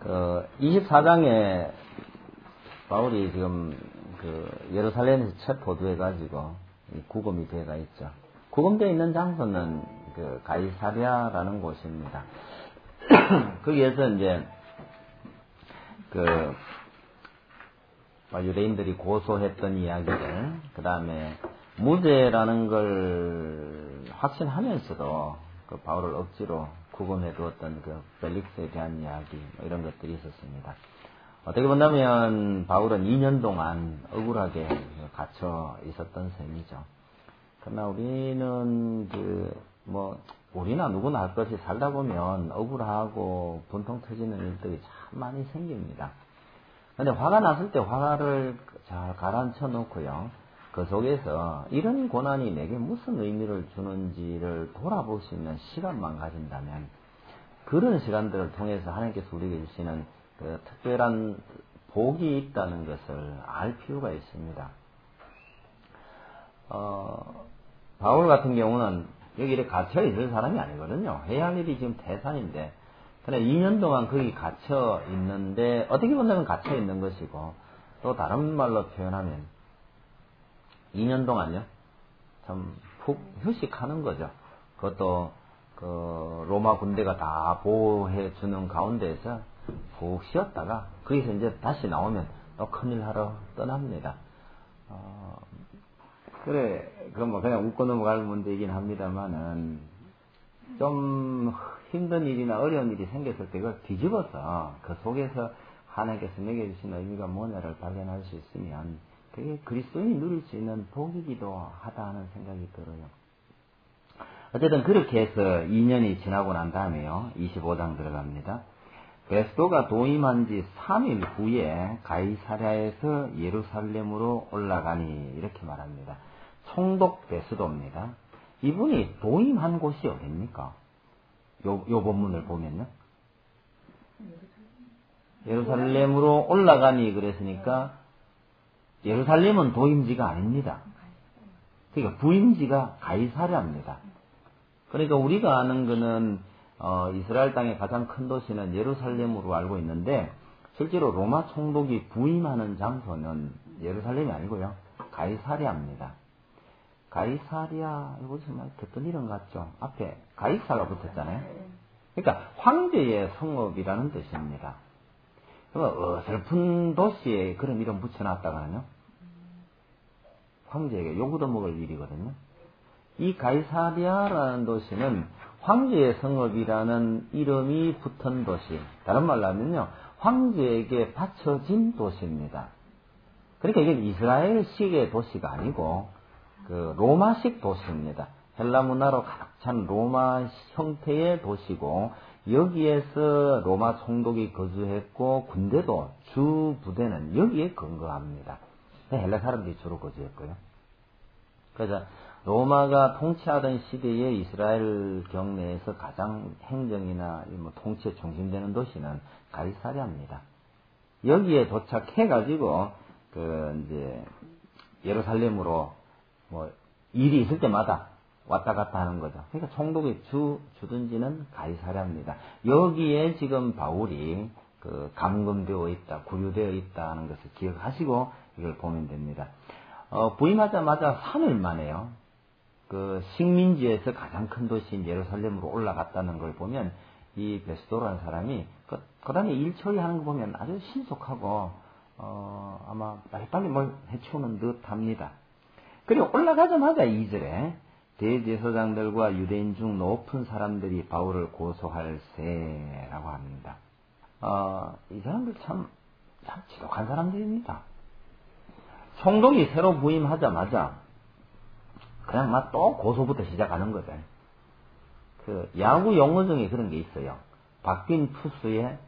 24장에 바울이 지금 예루살렘에서 첫 포도해가지고 구금이 되어가 있죠. 구금되어 있는 장소는 가이사랴라는 곳입니다. 거기에서 이제 유대인들이 고소했던 이야기들, 그 다음에 무죄라는 걸 확신하면서도 바울을 억지로 구금해 두었던 펠릭스에 대한 이야기, 이런 것들이 있었습니다. 어떻게 본다면 바울은 2년 동안 억울하게 갇혀 있었던 셈이죠. 그러나 우리는 우리나 누구나 할 것이 살다 보면 억울하고 분통 터지는 일들이 참 많이 생깁니다. 근데 화가 났을 때 화를 잘 가라앉혀 놓고요. 그 속에서 이런 고난이 내게 무슨 의미를 주는지를 돌아볼 수 있는 시간만 가진다면, 그런 시간들을 통해서 하나님께서 우리에게 주시는 특별한 복이 있다는 것을 알 필요가 있습니다. 바울 같은 경우는 여기 이렇게 갇혀 있을 사람이 아니거든요. 해야 할 일이 지금 태산인데, 그러나 2년 동안 거기 갇혀 있는데, 어떻게 본다면 갇혀 있는 것이고, 또 다른 말로 표현하면 2년 동안요, 참 푹 휴식하는 거죠. 그것도 로마 군대가 다 보호해 주는 가운데에서 푹 쉬었다가 거기서 이제 다시 나오면 또 큰일 하러 떠납니다. 그냥 웃고 넘어갈 문제이긴 합니다만은, 좀 힘든 일이나 어려운 일이 생겼을 때 그걸 뒤집어서 그 속에서 하나님께서 내게 주신 의미가 뭐냐를 발견할 수 있으면, 그게 그리스도인이 누릴 수 있는 복이기도 하다는 생각이 들어요. 어쨌든 그렇게 해서 2년이 지나고 난 다음에요, 25장 들어갑니다. 베스도가 도임한 지 3일 후에 가이사랴에서 예루살렘으로 올라가니, 이렇게 말합니다. 총독 베스도입니다. 이분이 도임한 곳이 어딥니까? 요 본문을 보면요. 예루살렘으로 올라가니 그랬으니까 예루살렘은 도임지가 아닙니다. 그러니까 부임지가 가이사랴입니다. 그러니까 우리가 아는 거는 이스라엘 땅의 가장 큰 도시는 예루살렘으로 알고 있는데, 실제로 로마 총독이 부임하는 장소는 예루살렘이 아니고요, 가이사랴입니다. 가이사랴, 이거 정말 듣던 이름 같죠? 앞에 가이사가 붙었잖아요. 그러니까 황제의 성읍이라는 뜻입니다. 그러면 어설픈 도시에 그런 이름 붙여놨다가는요, 황제에게 요구도 먹을 일이거든요. 이 가이사랴라는 도시는 황제의 성읍이라는 이름이 붙은 도시, 다른 말로 하면요, 황제에게 바쳐진 도시입니다. 그러니까 이게 이스라엘식의 도시가 아니고 로마식 도시입니다. 헬라 문화로 가득 찬 로마 형태의 도시고, 여기에서 로마 총독이 거주했고, 군대도 주 부대는 여기에 근거합니다. 헬라 사람들이 주로 거주했고요. 그래서 로마가 통치하던 시대에 이스라엘 경내에서 가장 행정이나 통치에 중심되는 도시는 가이사랴입니다. 여기에 도착해가지고 이제 예루살렘으로 일이 있을 때마다 왔다 갔다 하는 거죠. 그러니까 총독의 주둔지는 가이사랴입니다. 여기에 지금 바울이 감금되어 있다, 구류되어 있다는 것을 기억하시고 이걸 보면 됩니다. 부임하자마자 3일 만에요, 식민지에서 가장 큰 도시인 예루살렘으로 올라갔다는 걸 보면, 이 베스도라는 사람이 그 다음에 일 처리하는 거 보면 아주 신속하고 아마 빨리빨리 뭘 해치우는 듯 합니다. 그리고 올라가자마자 2절에 대제사장들과 유대인 중 높은 사람들이 바울을 고소할세라고 합니다. 이 사람들 참 지독한 사람들입니다. 총독이 새로 부임하자마자 그냥 막 또 고소부터 시작하는 거죠. 야구 용어 중에 그런 게 있어요. 바뀐 투수의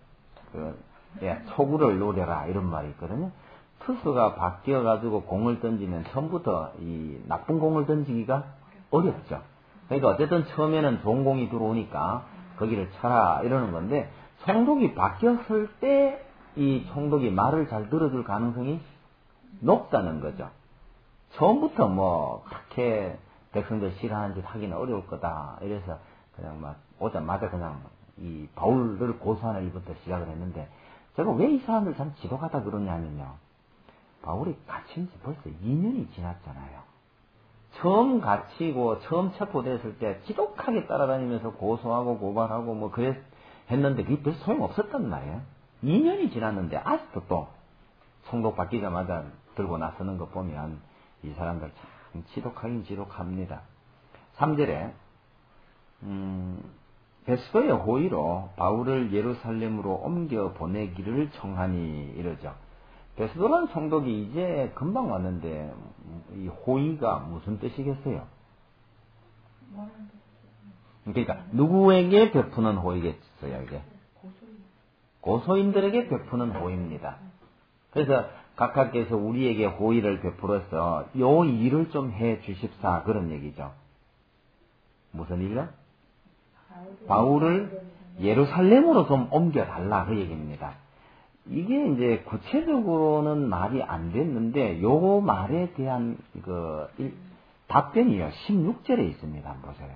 초구를 노려라, 이런 말이 있거든요. 투수가 바뀌어가지고 공을 던지면 처음부터 이 나쁜 공을 던지기가 어렵죠. 그러니까 어쨌든 처음에는 좋은 공이 들어오니까 거기를 쳐라, 이러는 건데, 총독이 바뀌었을 때 이 총독이 말을 잘 들어줄 가능성이 높다는 거죠. 처음부터 그렇게 백성들 싫어하는 짓 하기는 어려울 거다, 이래서 그냥 오자마자 그냥 이 바울을 고소하는 일부터 시작을 했는데, 제가 왜 이 사람들 참 지독하다 그러냐면요. 바울이 갇힌 지 벌써 2년이 지났잖아요. 처음 갇히고 처음 체포됐을 때 지독하게 따라다니면서 고소하고 고발하고 뭐 했는데 그게 별 소용없었단 말이에요. 2년이 지났는데 아직도 또 총독 바뀌자마자 들고 나서는 거 보면 이 사람들 참 지독하긴 지독합니다. 3절에 베스도의 호의로 바울을 예루살렘으로 옮겨 보내기를 청하니 이러죠. 베스도라는 총독이 이제 금방 왔는데 이 호의가 무슨 뜻이겠어요? 그러니까 누구에게 베푸는 호의겠어요, 이게? 고소인들에게 베푸는 호의입니다. 그래서 각하께서 우리에게 호의를 베풀어서 요 일을 좀 해 주십사 그런 얘기죠. 무슨 일요? 바울을 예루살렘으로 좀 옮겨달라 그 얘기입니다. 이게 이제 구체적으로는 말이 안 됐는데 요 말에 대한 답변이요. 16절에 있습니다. 한번 보세요.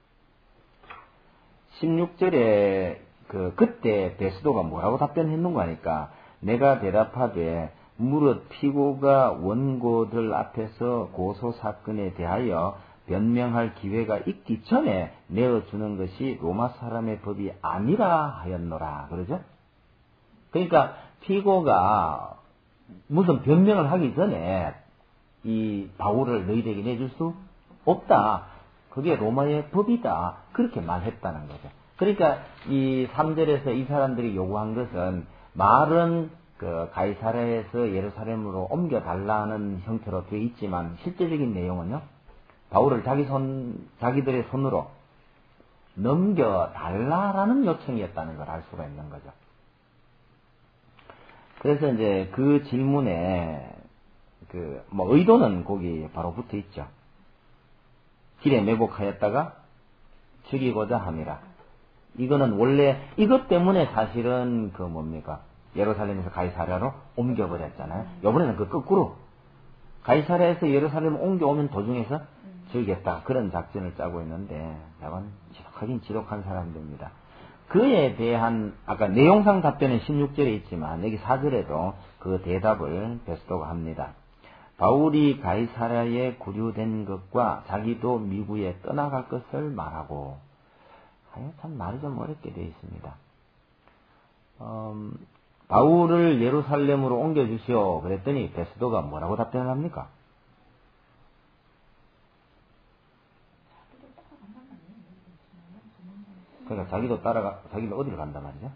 16절에 그때 베스도가 뭐라고 답변했는가 하니까 내가 대답하되 무릇 피고가 원고들 앞에서 고소 사건에 대하여 변명할 기회가 있기 전에 내어주는 것이 로마 사람의 법이 아니라 하였노라. 그러죠? 그러니까 피고가 무슨 변명을 하기 전에 이 바울을 너희들에게 내줄 수 없다. 그게 로마의 법이다. 그렇게 말했다는 거죠. 그러니까 이 3절에서 이 사람들이 요구한 것은 말은 가이사랴에서 예루살렘으로 옮겨달라는 형태로 되어 있지만 실제적인 내용은요. 바울을 자기들의 손으로 넘겨달라라는 요청이었다는 걸 알 수가 있는 거죠. 그래서 이제 그 질문에 의도는 거기 바로 붙어 있죠. 길에 매복하였다가 죽이고자 함이라. 이거는 원래 이것 때문에 사실은 예루살렘에서 가이사랴로 옮겨버렸잖아요. 이번에는 거꾸로 가이사랴에서 예루살렘 옮겨오면 도중에서 죽이겠다. 그런 작전을 짜고 있는데 약간 지독하긴 지독한 사람들입니다. 그에 대한 아까 내용상 답변은 16절에 있지만 여기 4절에도 그 대답을 베스도가 합니다. 바울이 가이사랴에 구류된 것과 자기도 미국에 떠나갈 것을 말하고 참 말이 좀 어렵게 되어 있습니다. 바울을 예루살렘으로 옮겨주시오 그랬더니 베스도가 뭐라고 답변을 합니까? 그러니까 자기도 어디를 간단 말이죠?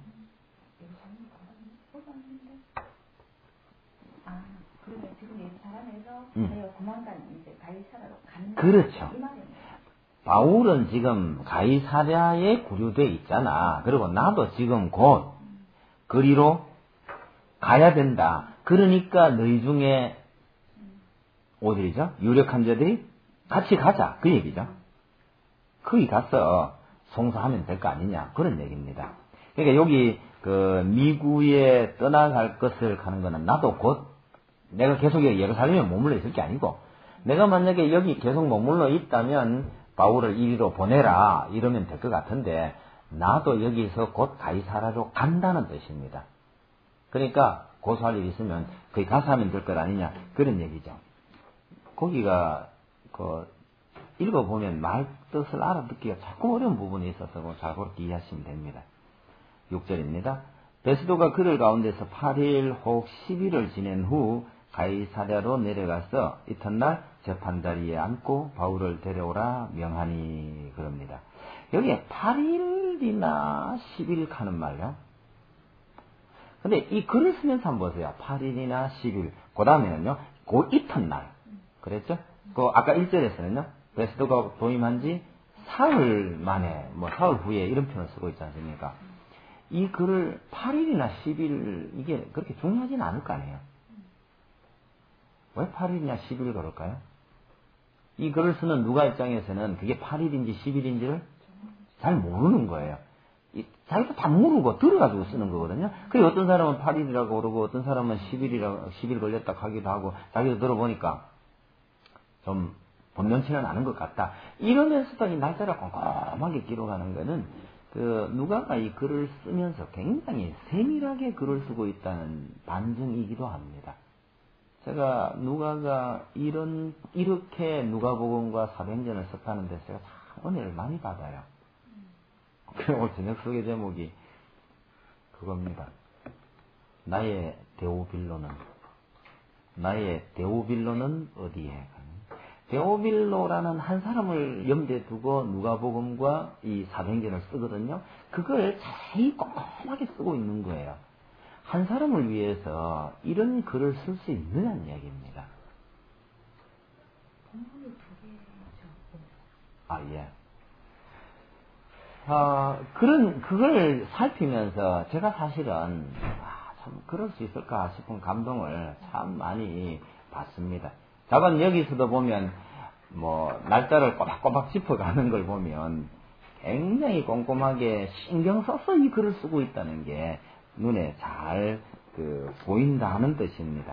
그러면 지금 예루살렘에서 조만간 이제 가이사랴로 가는 그렇죠. 바울은 지금 가이사랴에 구류돼 있잖아. 그리고 나도 지금 곧 그리로 가야 된다. 그러니까 너희 중에 어디죠? 유력한 자들이 같이 가자. 그 얘기죠. 거기 가서 송사하면 될 거 아니냐. 그런 얘기입니다. 그러니까 여기 미국에 떠나갈 것을 가는 거는 나도 곧 내가 계속 예루살렘에 머물러 있을 게 아니고 내가 만약에 여기 계속 머물러 있다면 바울을 이리로 보내라 이러면 될 것 같은데 나도 여기서 곧 가이사랴로 간다는 뜻입니다. 그러니까 고소할 일이 있으면 거기 가서 하면 될 것 아니냐 그런 얘기죠. 거기가 읽어보면 말 뜻을 알아듣기가 자꾸 어려운 부분이 있어서 잘 그렇게 이해하시면 됩니다. 6절입니다. 베스도가 그들 가운데서 8일 혹 10일을 지낸 후 가이사랴로 내려가서 이튿날 재판자리에 앉고 바울을 데려오라 명하니 그럽니다. 여기에 8일이나 10일 하는 말요. 근데 이 글을 쓰면서 한번 보세요. 8일이나 10일. 그 다음에는요. 그 이튿날. 그랬죠? 아까 1절에서는요. 베스도가 도임한 지 사흘 만에 사흘 후에 이런 표현을 쓰고 있지 않습니까? 이 글을 8일이나 10일 이게 그렇게 중요하지는 않을 거 아니에요. 왜 8일이나 10일을 그럴까요? 이 글을 쓰는 누가 입장에서는 그게 8일인지 10일인지를 잘 모르는 거예요. 자기도 다 모르고 들어가지고 쓰는 거거든요. 그리고 어떤 사람은 8일이라고 그러고 어떤 사람은 10일 걸렸다 하기도 하고 자기도 들어보니까 좀 본면치는 않은 것 같다. 이러면서도 이 날짜를 꼼꼼하게 기록하는 거는 누가가 이 글을 쓰면서 굉장히 세밀하게 글을 쓰고 있다는 반증이기도 합니다. 제가 누가가 이렇게 누가복음과 사도행전을 썼다는 데서 제가 참 은혜를 많이 받아요. 오늘 저녁 소개 제목이 그겁니다. 나의 데오빌로는 어디에? 데오빌로라는 한 사람을 염두에 두고 누가복음과 이 사도행전을 쓰거든요. 그걸 자세히 꼼꼼하게 쓰고 있는 거예요. 한 사람을 위해서 이런 글을 쓸 수 있느냐는 이야기입니다. 예. 그걸 살피면서 제가 사실은, 참, 그럴 수 있을까 싶은 감동을 참 많이 받습니다. 다만 여기서도 보면, 날짜를 꼬박꼬박 짚어가는 걸 보면 굉장히 꼼꼼하게 신경 써서 이 글을 쓰고 있다는 게 눈에 잘 보인다 하는 뜻입니다.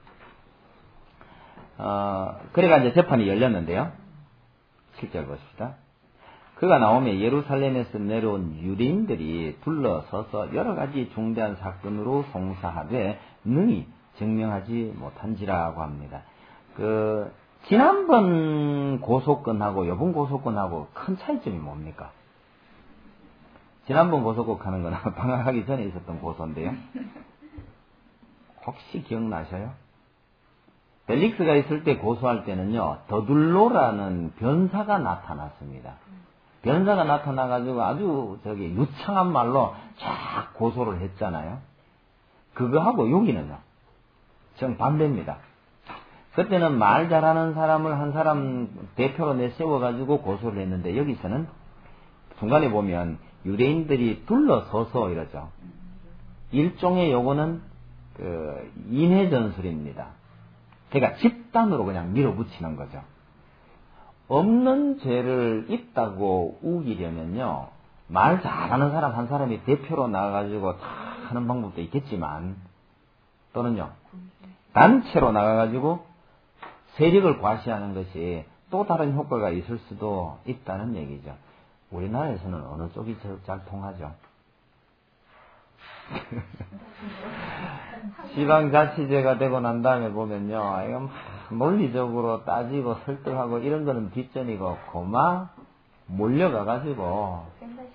그래가 이제 재판이 열렸는데요. 7절 보십시다. 그가 나오며 예루살렘에서 내려온 유대인들이 둘러서서 여러 가지 중대한 사건으로 송사하되 능히 증명하지 못한지라고 합니다. 지난번 고소건하고 이번 고소건하고 큰 차이점이 뭡니까? 지난번 고소건 하는 건 방학하기 전에 있었던 고소인데요. 혹시 기억나셔요? 벨릭스가 있을 때 고소할 때는요, 더둘로라는 변사가 나타났습니다. 변사가 나타나가지고 아주 유창한 말로 쫙 고소를 했잖아요. 그거하고 여기는요, 정반대입니다. 그때는 말 잘하는 사람을 한 사람 대표로 내세워가지고 고소를 했는데, 여기서는 중간에 보면 유대인들이 둘러서서 이러죠. 일종의 요거는 인해전술입니다. 그러니까 집단으로 그냥 밀어붙이는 거죠. 없는 죄를 있다고 우기려면요, 말 잘하는 사람 한 사람이 대표로 나가가지고 다 하는 방법도 있겠지만, 또는요, 단체로 나가가지고 세력을 과시하는 것이 또 다른 효과가 있을 수도 있다는 얘기죠. 우리나라에서는 어느 쪽이 잘 통하죠? 지방자치제가 되고 난 다음에 보면요, 이거 논리적으로 따지고 설득하고 이런 거는 뒷전이고, 고마 몰려가가지고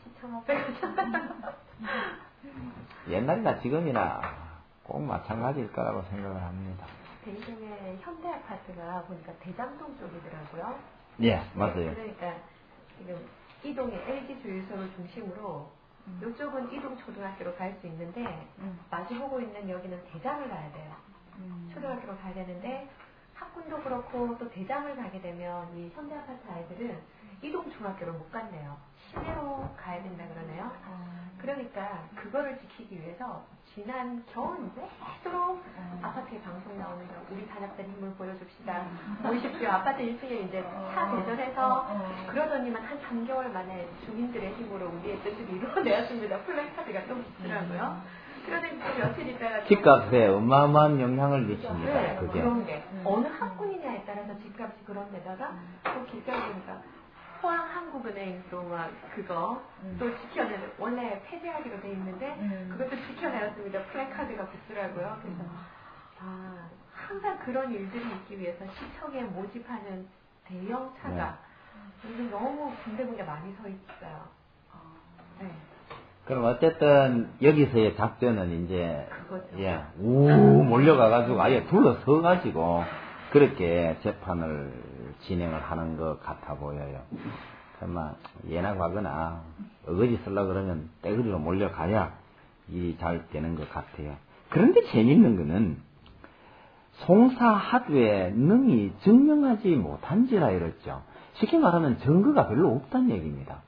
옛날이나 지금이나 꼭 마찬가지일 거라고 생각을 합니다. 대신에 현대아파트가 보니까 대장동 쪽이더라고요. 예, 맞아요. 네, 그러니까 지금 이동의 LG 주유소를 중심으로 이쪽은 이동 초등학교로 갈 수 있는데 마주보고 있는 여기는 대장을 가야 돼요. 초등학교로 가야 되는데 학군도 그렇고 또 대장을 가게 되면 이 현대아파트 아이들은 이동 중학교를 못 간대요. 시내로 가야 된다 그러네요. 그러니까 그거를 지키기 위해서 지난 겨울 내도록 아파트에 방송 나오는 거 우리 단합된 힘을 보여줍시다. 보이십시오. 아파트 1층에 이제 차 대절해서 그러더니만 한 3개월 만에 주민들의 힘으로 우리의 뜻을 이루어내었습니다. 플래카드가 또 붙더라고요. 그러니까 며칠 있다가 집값에 어마어마한 영향을 미칩니다. 네, 그게. 그런 게 어느 학군이냐에 따라서 집값이 그런 데다가 또 길가에 보니까 포항한국은행도 막 그거 또 지켜내는 원래 폐쇄하기로 돼 있는데 그것도 지켜내었습니다. 플래카드가 붙더라고요. 그래서 항상 그런 일들이 있기 위해서 시청에 모집하는 대형 차가 요즘 너무 군데군데 많이 서 있어요. 네. 그럼 어쨌든 여기서의 작전은 이제 그거죠. 몰려가가지고 아예 둘러서가지고 그렇게 재판을 진행을 하는 것 같아 보여요. 정말 예나 과거나 어거지 쓰려고 그러면 떼거리로 몰려가야 일이 잘 되는 것 같아요. 그런데 재밌는 거는 송사하되 능히 증명하지 못한지라 이랬죠. 쉽게 말하면 증거가 별로 없다는 얘기입니다.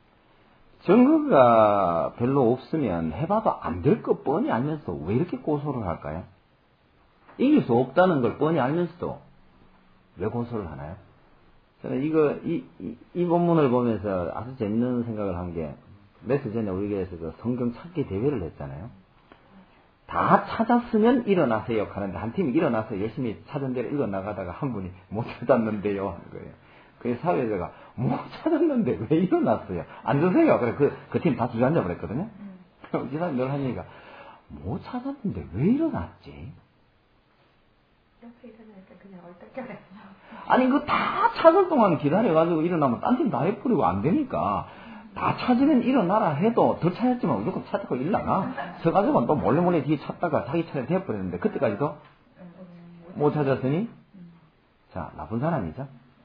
증거가 별로 없으면 해봐도 안 될 것 뻔히 알면서 왜 이렇게 고소를 할까요? 이길 수 없다는 걸 뻔히 알면서도 왜 고소를 하나요? 저는 이 본문을 보면서 아주 재밌는 생각을 한 게, 며칠 전에 우리 교회에서 그 성경 찾기 대회를 했잖아요. 다 찾았으면 일어나세요 하는데 한 팀이 일어나서 열심히 찾은 대로 읽어나가다가 한 분이 못 찾았는데요 하는 거예요. 그 사회자가 못 찾았는데 왜 일어났어요? 앉으세요. 그래 그 팀 다 주저앉아 버렸거든요. 이 사람이 늘 하는 얘기가 못 찾았는데 왜 일어났지? 옆에 일어나니까 그냥 얼떨결에. 아니 그 다 찾을 동안 기다려가지고 일어나면 딴 팀 다 해버리고 안 되니까 다 찾으면 일어나라 해도 더 찾았지만 무조건 찾고 일어나. 서가지고 또 몰래 뒤에 찾다가 자기 차례 돼버렸는데 그때까지도 못 찾았으니 자 나쁜 사람이죠.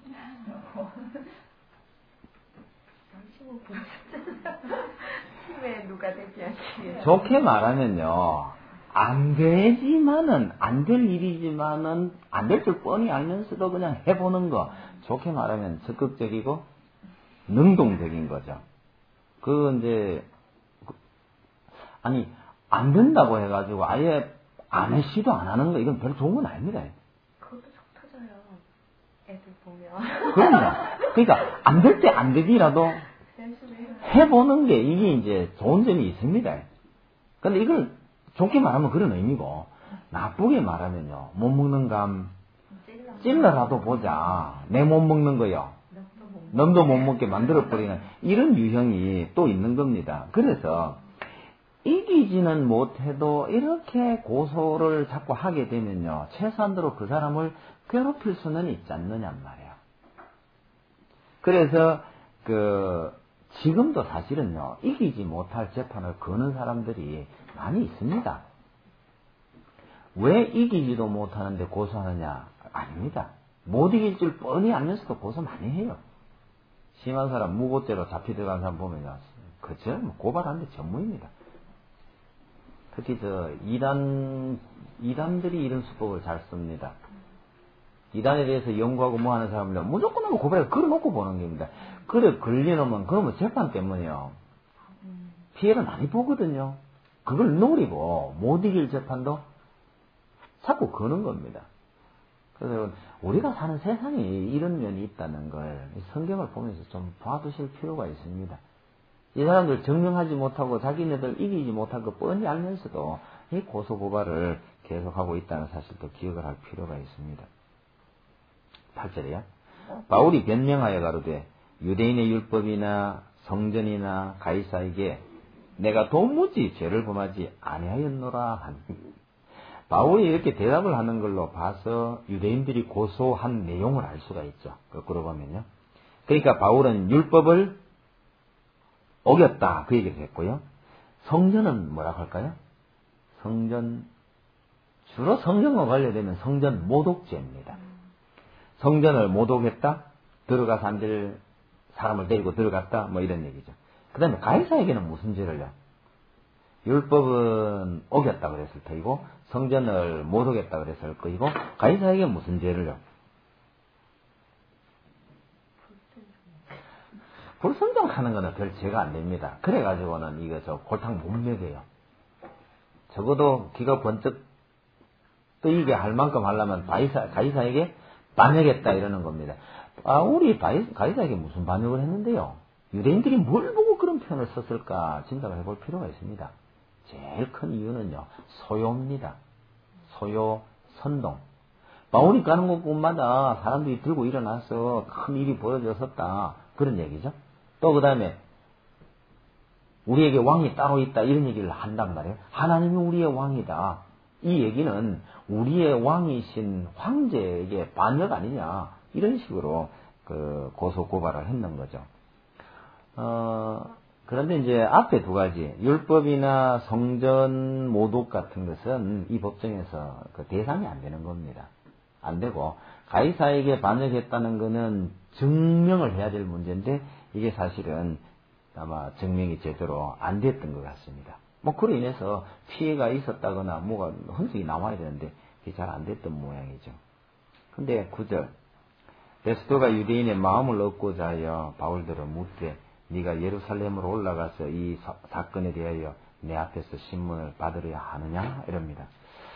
팀에 누가 대비하기 위해. 좋게 말하면요. 안 되지만은, 안 될 일이지만은, 안 될 줄 뻔히 알면서도 그냥 해보는 거. 좋게 말하면 적극적이고, 능동적인 거죠. 아니, 안 된다고 해가지고 아예 안 시도 안 하는 거, 이건 별로 좋은 건 아닙니다. 그것도 속 터져요. 애들 보면. 그러니까, 안 될 때 안 되기라도 해보는 게 이게 이제 좋은 점이 있습니다. 근데 이걸 좋게 말하면 그런 의미고, 나쁘게 말하면요, 못 먹는 감, 찔러라도 보자. 내 못 먹는 거요. 넘도 못 먹게 만들어버리는 이런 유형이 또 있는 겁니다. 그래서, 이기지는 못해도 이렇게 고소를 자꾸 하게 되면요, 최소한도로 그 사람을 괴롭힐 수는 있지 않느냔 말이에요. 그래서, 지금도 사실은요, 이기지 못할 재판을 거는 사람들이 많이 있습니다. 왜 이기지도 못하는데 고소하느냐? 아닙니다. 못 이길 줄 뻔히 알면서도 고소 많이 해요. 심한 사람, 무고죄로 잡혀 들어간 사람 보면요, 그죠? 고발하는데 전무입니다. 특히 이단들이 이런 수법을 잘 씁니다. 이단에 대해서 연구하고 뭐 하는 사람들 무조건 하면 고발해서 걸어놓고 보는 겁니다. 그래 걸려놓으면 그러면 재판 때문에요. 피해를 많이 보거든요. 그걸 노리고 못 이길 재판도 자꾸 거는 겁니다. 그래서 우리가 사는 세상에 이런 면이 있다는 걸 성경을 보면서 좀 봐두실 필요가 있습니다. 이 사람들 증명하지 못하고 자기네들 이기지 못할 거 뻔히 알면서도 이 고소고발을 계속하고 있다는 사실도 기억을 할 필요가 있습니다. 8절이야. 바울이 변명하여 가로되 유대인의 율법이나 성전이나 가이사에게 내가 도무지 죄를 범하지 아니하였노라 하니 바울이 이렇게 대답을 하는 걸로 봐서 유대인들이 고소한 내용을 알 수가 있죠. 거꾸로 보면요. 그러니까 바울은 율법을 어겼다 그 얘기를 했고요. 성전은 뭐라고 할까요? 주로 성전과 관련되면 성전 모독죄입니다. 성전을 모독했다, 들어가서 앉을 사람을 데리고 들어갔다, 뭐 이런 얘기죠. 그 다음에 가이사에게는 무슨 죄를요? 율법은 어겼다 그랬을 터이고, 성전을 모독했다 그랬을 거이고, 가이사에게 무슨 죄를요? 불순종하는 거는 별 죄가 안 됩니다. 그래가지고는 이거 골탕 못 먹여요. 적어도 귀가 번쩍 뜨이게 할 만큼 하려면 가이사에게 반역했다 이러는 겁니다. 우리 가이사에게 무슨 반역을 했는데요? 유대인들이 뭘 보고 그런 표현을 썼을까 생각을 해볼 필요가 있습니다. 제일 큰 이유는요, 소요입니다. 소요, 선동. 바울이 가는 곳마다 사람들이 들고 일어나서 큰 일이 보여졌었다. 그런 얘기죠. 또 그 다음에 우리에게 왕이 따로 있다 이런 얘기를 한단 말이에요. 하나님이 우리의 왕이다. 이 얘기는 우리의 왕이신 황제에게 반역 아니냐 이런 식으로 고소 고발을 했는 거죠. 그런데 이제 앞에 두 가지 율법이나 성전 모독 같은 것은 이 법정에서 대상이 안 되는 겁니다. 안 되고 가이사에게 반역했다는 것은 증명을 해야 될 문제인데 이게 사실은 아마 증명이 제대로 안 됐던 것 같습니다. 그로 인해서 피해가 있었다거나 뭐가 흔적이 나와야 되는데 그게 잘 안 됐던 모양이죠. 근데 9절 베스도가 유대인의 마음을 얻고자 하여 바울들을 묻되 네가 예루살렘으로 올라가서 이 사건에 대하여 내 앞에서 신문을 받으려야 하느냐 이럽니다.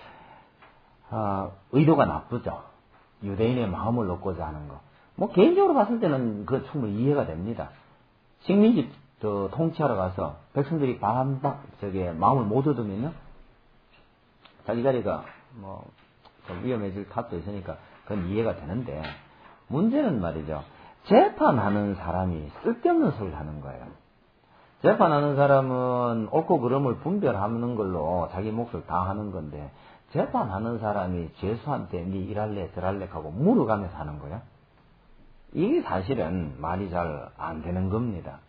의도가 나쁘죠. 유대인의 마음을 얻고자 하는 거. 개인적으로 봤을 때는 그 충분히 이해가 됩니다. 식민지 통치하러 가서 백성들이 마음을 못 얻으면요, 자기 자리가 좀 위험해질 탓도 있으니까 그건 이해가 되는데, 문제는 말이죠. 재판하는 사람이 쓸데없는 소리를 하는 거예요. 재판하는 사람은 옳고 그름을 분별하는 걸로 자기 몫을 다 하는 건데, 재판하는 사람이 죄수한테 니 일할래 저랄래 하고 물어가면서 하는 거예요. 이게 사실은 말이 잘 안 되는 겁니다.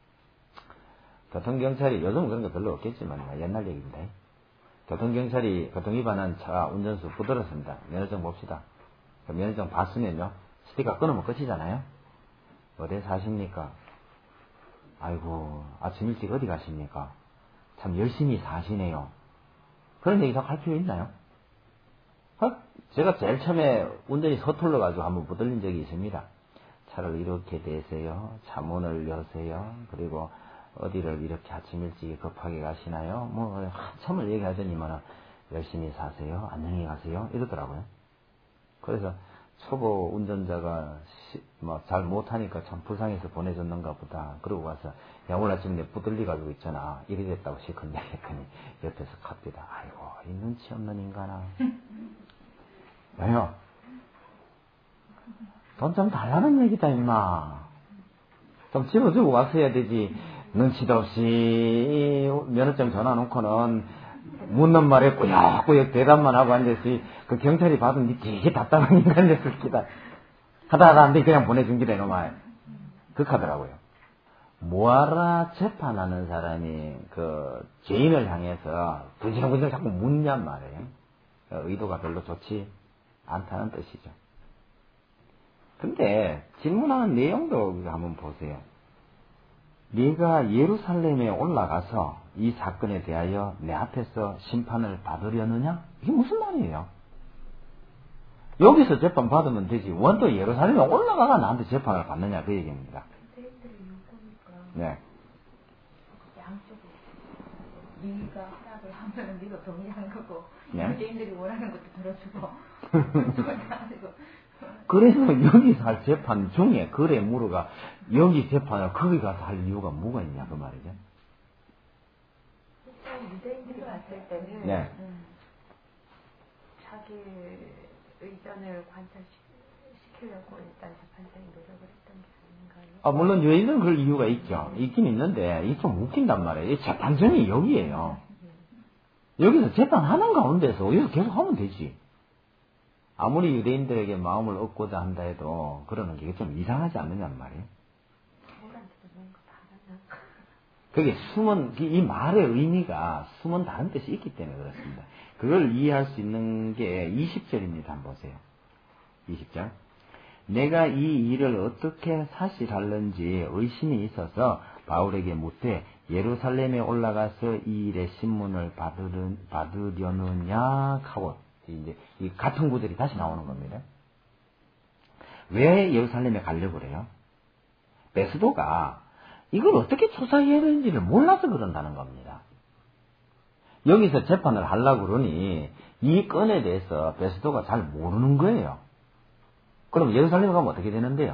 교통경찰이, 요즘은 그런 거 별로 없겠지만 옛날 얘기입니다. 교통경찰이 교통위반한 차 운전수 붙들었습니다. 면허증 봅시다. 면허증 봤으면요, 스티커 끊으면 끝이잖아요. 어디 사십니까? 아이고, 아침 일찍 어디 가십니까? 참 열심히 사시네요. 그런 얘기 다 할 필요 있나요? 제가 제일 처음에 운전이 서툴러가지고 한번 붙들린 적이 있습니다. 차를 이렇게 대세요. 차문을 여세요. 그리고 어디를 이렇게 아침 일찍 급하게 가시나요? 뭐 한참을 얘기하더니만 열심히 사세요. 안녕히 가세요. 이러더라고요. 그래서 초보 운전자가 잘 못하니까 참 불쌍해서 보내줬는가 보다. 그러고 와서 야, 오늘 아침에 내 붙들려가지고 있잖아. 이래 됐다고 실컷 얘기했더니 옆에서 갑니다. 아이고, 이 눈치 없는 인간아. 왜요? 돈 좀 달라는 얘기다, 임마. 좀 집어주고 왔어야 되지. 눈치도 없이 면허증 전화 놓고는 묻는 말에 꾸역꾸역 대답만 하고 앉았지. 그 경찰이 봐도 니 되게 답답한 인간이었을 기다. 하다가 안 돼 그냥 보내준 기다 이놈아. 극하더라고요. 뭐하라 재판하는 사람이 그 죄인을 향해서 부지런부지런 자꾸 묻냔 말이에요. 의도가 별로 좋지 않다는 뜻이죠. 근데 질문하는 내용도 한번 보세요. 네가 예루살렘에 올라가서 이 사건에 대하여 내 앞에서 심판을 받으려느냐? 이게 무슨 말이에요? 여기서 재판 받으면 되지. 원또 예루살렘에 올라가가 나한테 재판을 받느냐 그 얘기입니다. 네. 양쪽에 네가 허락을 하면 네가 동의하는 거고, 네? 유대인들이 원하는 것도 들어주고. 그래서 여기서 할 재판 중에 그래 물어가 여기 재판을 거기 가서 할 이유가 뭐가 있냐 그 말이죠. 유대인들이 봤을 때는 네. 자기 의견을 관철시키려고 일단 재판장이 노력을 했던 게 아닌가요? 물론 유대인들은 그럴 이유가 있죠. 있긴 있는데 이게 좀 웃긴단 말이에요. 이 재판정이 여기에요. 여기서 재판하는 가운데서 여기서 계속 하면 되지. 아무리 유대인들에게 마음을 얻고자 한다 해도 그러는 게 좀 이상하지 않느냐는 말이에요. 그게 숨은, 이 말의 의미가 숨은 다른 뜻이 있기 때문에 그렇습니다. 그걸 이해할 수 있는 게 20절입니다. 한번 보세요. 20절. 내가 이 일을 어떻게 사실할는지 의심이 있어서 바울에게 묻되 예루살렘에 올라가서 이 일의 신문을 받으려느냐 하고 이제 이 같은 구절이 다시 나오는 겁니다. 왜 예루살렘에 가려고 그래요? 베스도가 이걸 어떻게 조사해야 되는지를 몰라서 그런다는 겁니다. 여기서 재판을 하려고 그러니 이 건에 대해서 베스도가 잘 모르는 거예요. 그럼 예루살렘에 가면 어떻게 되는데요?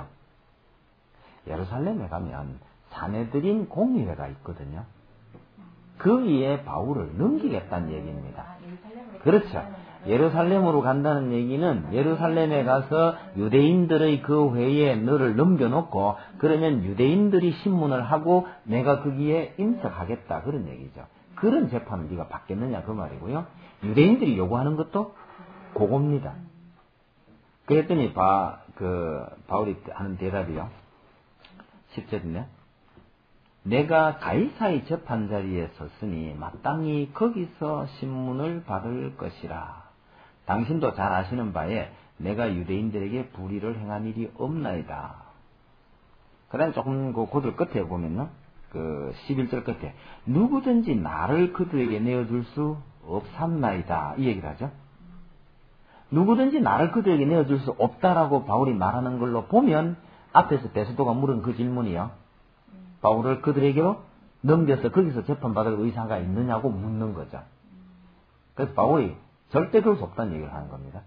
예루살렘에 가면 사내들인 공의회가 있거든요. 그 위에 바울을 넘기겠다는 얘기입니다. 그렇죠. 예루살렘으로 간다는 얘기는 예루살렘에 가서 유대인들의 그 회에 너를 넘겨놓고 그러면 유대인들이 신문을 하고 내가 거기에 임석하겠다 그런 얘기죠. 그런 재판을 네가 받겠느냐 그 말이고요. 유대인들이 요구하는 것도 그겁니다. 그랬더니 바울이 하는 대답이요. 10절이네. 내가 가이사의 재판 자리에 섰으니 마땅히 거기서 신문을 받을 것이라. 당신도 잘 아시는 바에 내가 유대인들에게 불의를 행한 일이 없나이다. 그 다음에 조금 그 구절 끝에 보면요. 그 11절 끝에 누구든지 나를 그들에게 내어줄 수 없삼나이다. 이 얘기를 하죠. 누구든지 나를 그들에게 내어줄 수 없다라고 바울이 말하는 걸로 보면 앞에서 베스도가 물은 그 질문이요. 바울을 그들에게로 넘겨서 거기서 재판받을 의사가 있느냐고 묻는 거죠. 그래서 바울이 절대 그럴 수 없다는 얘기를 하는 겁니다.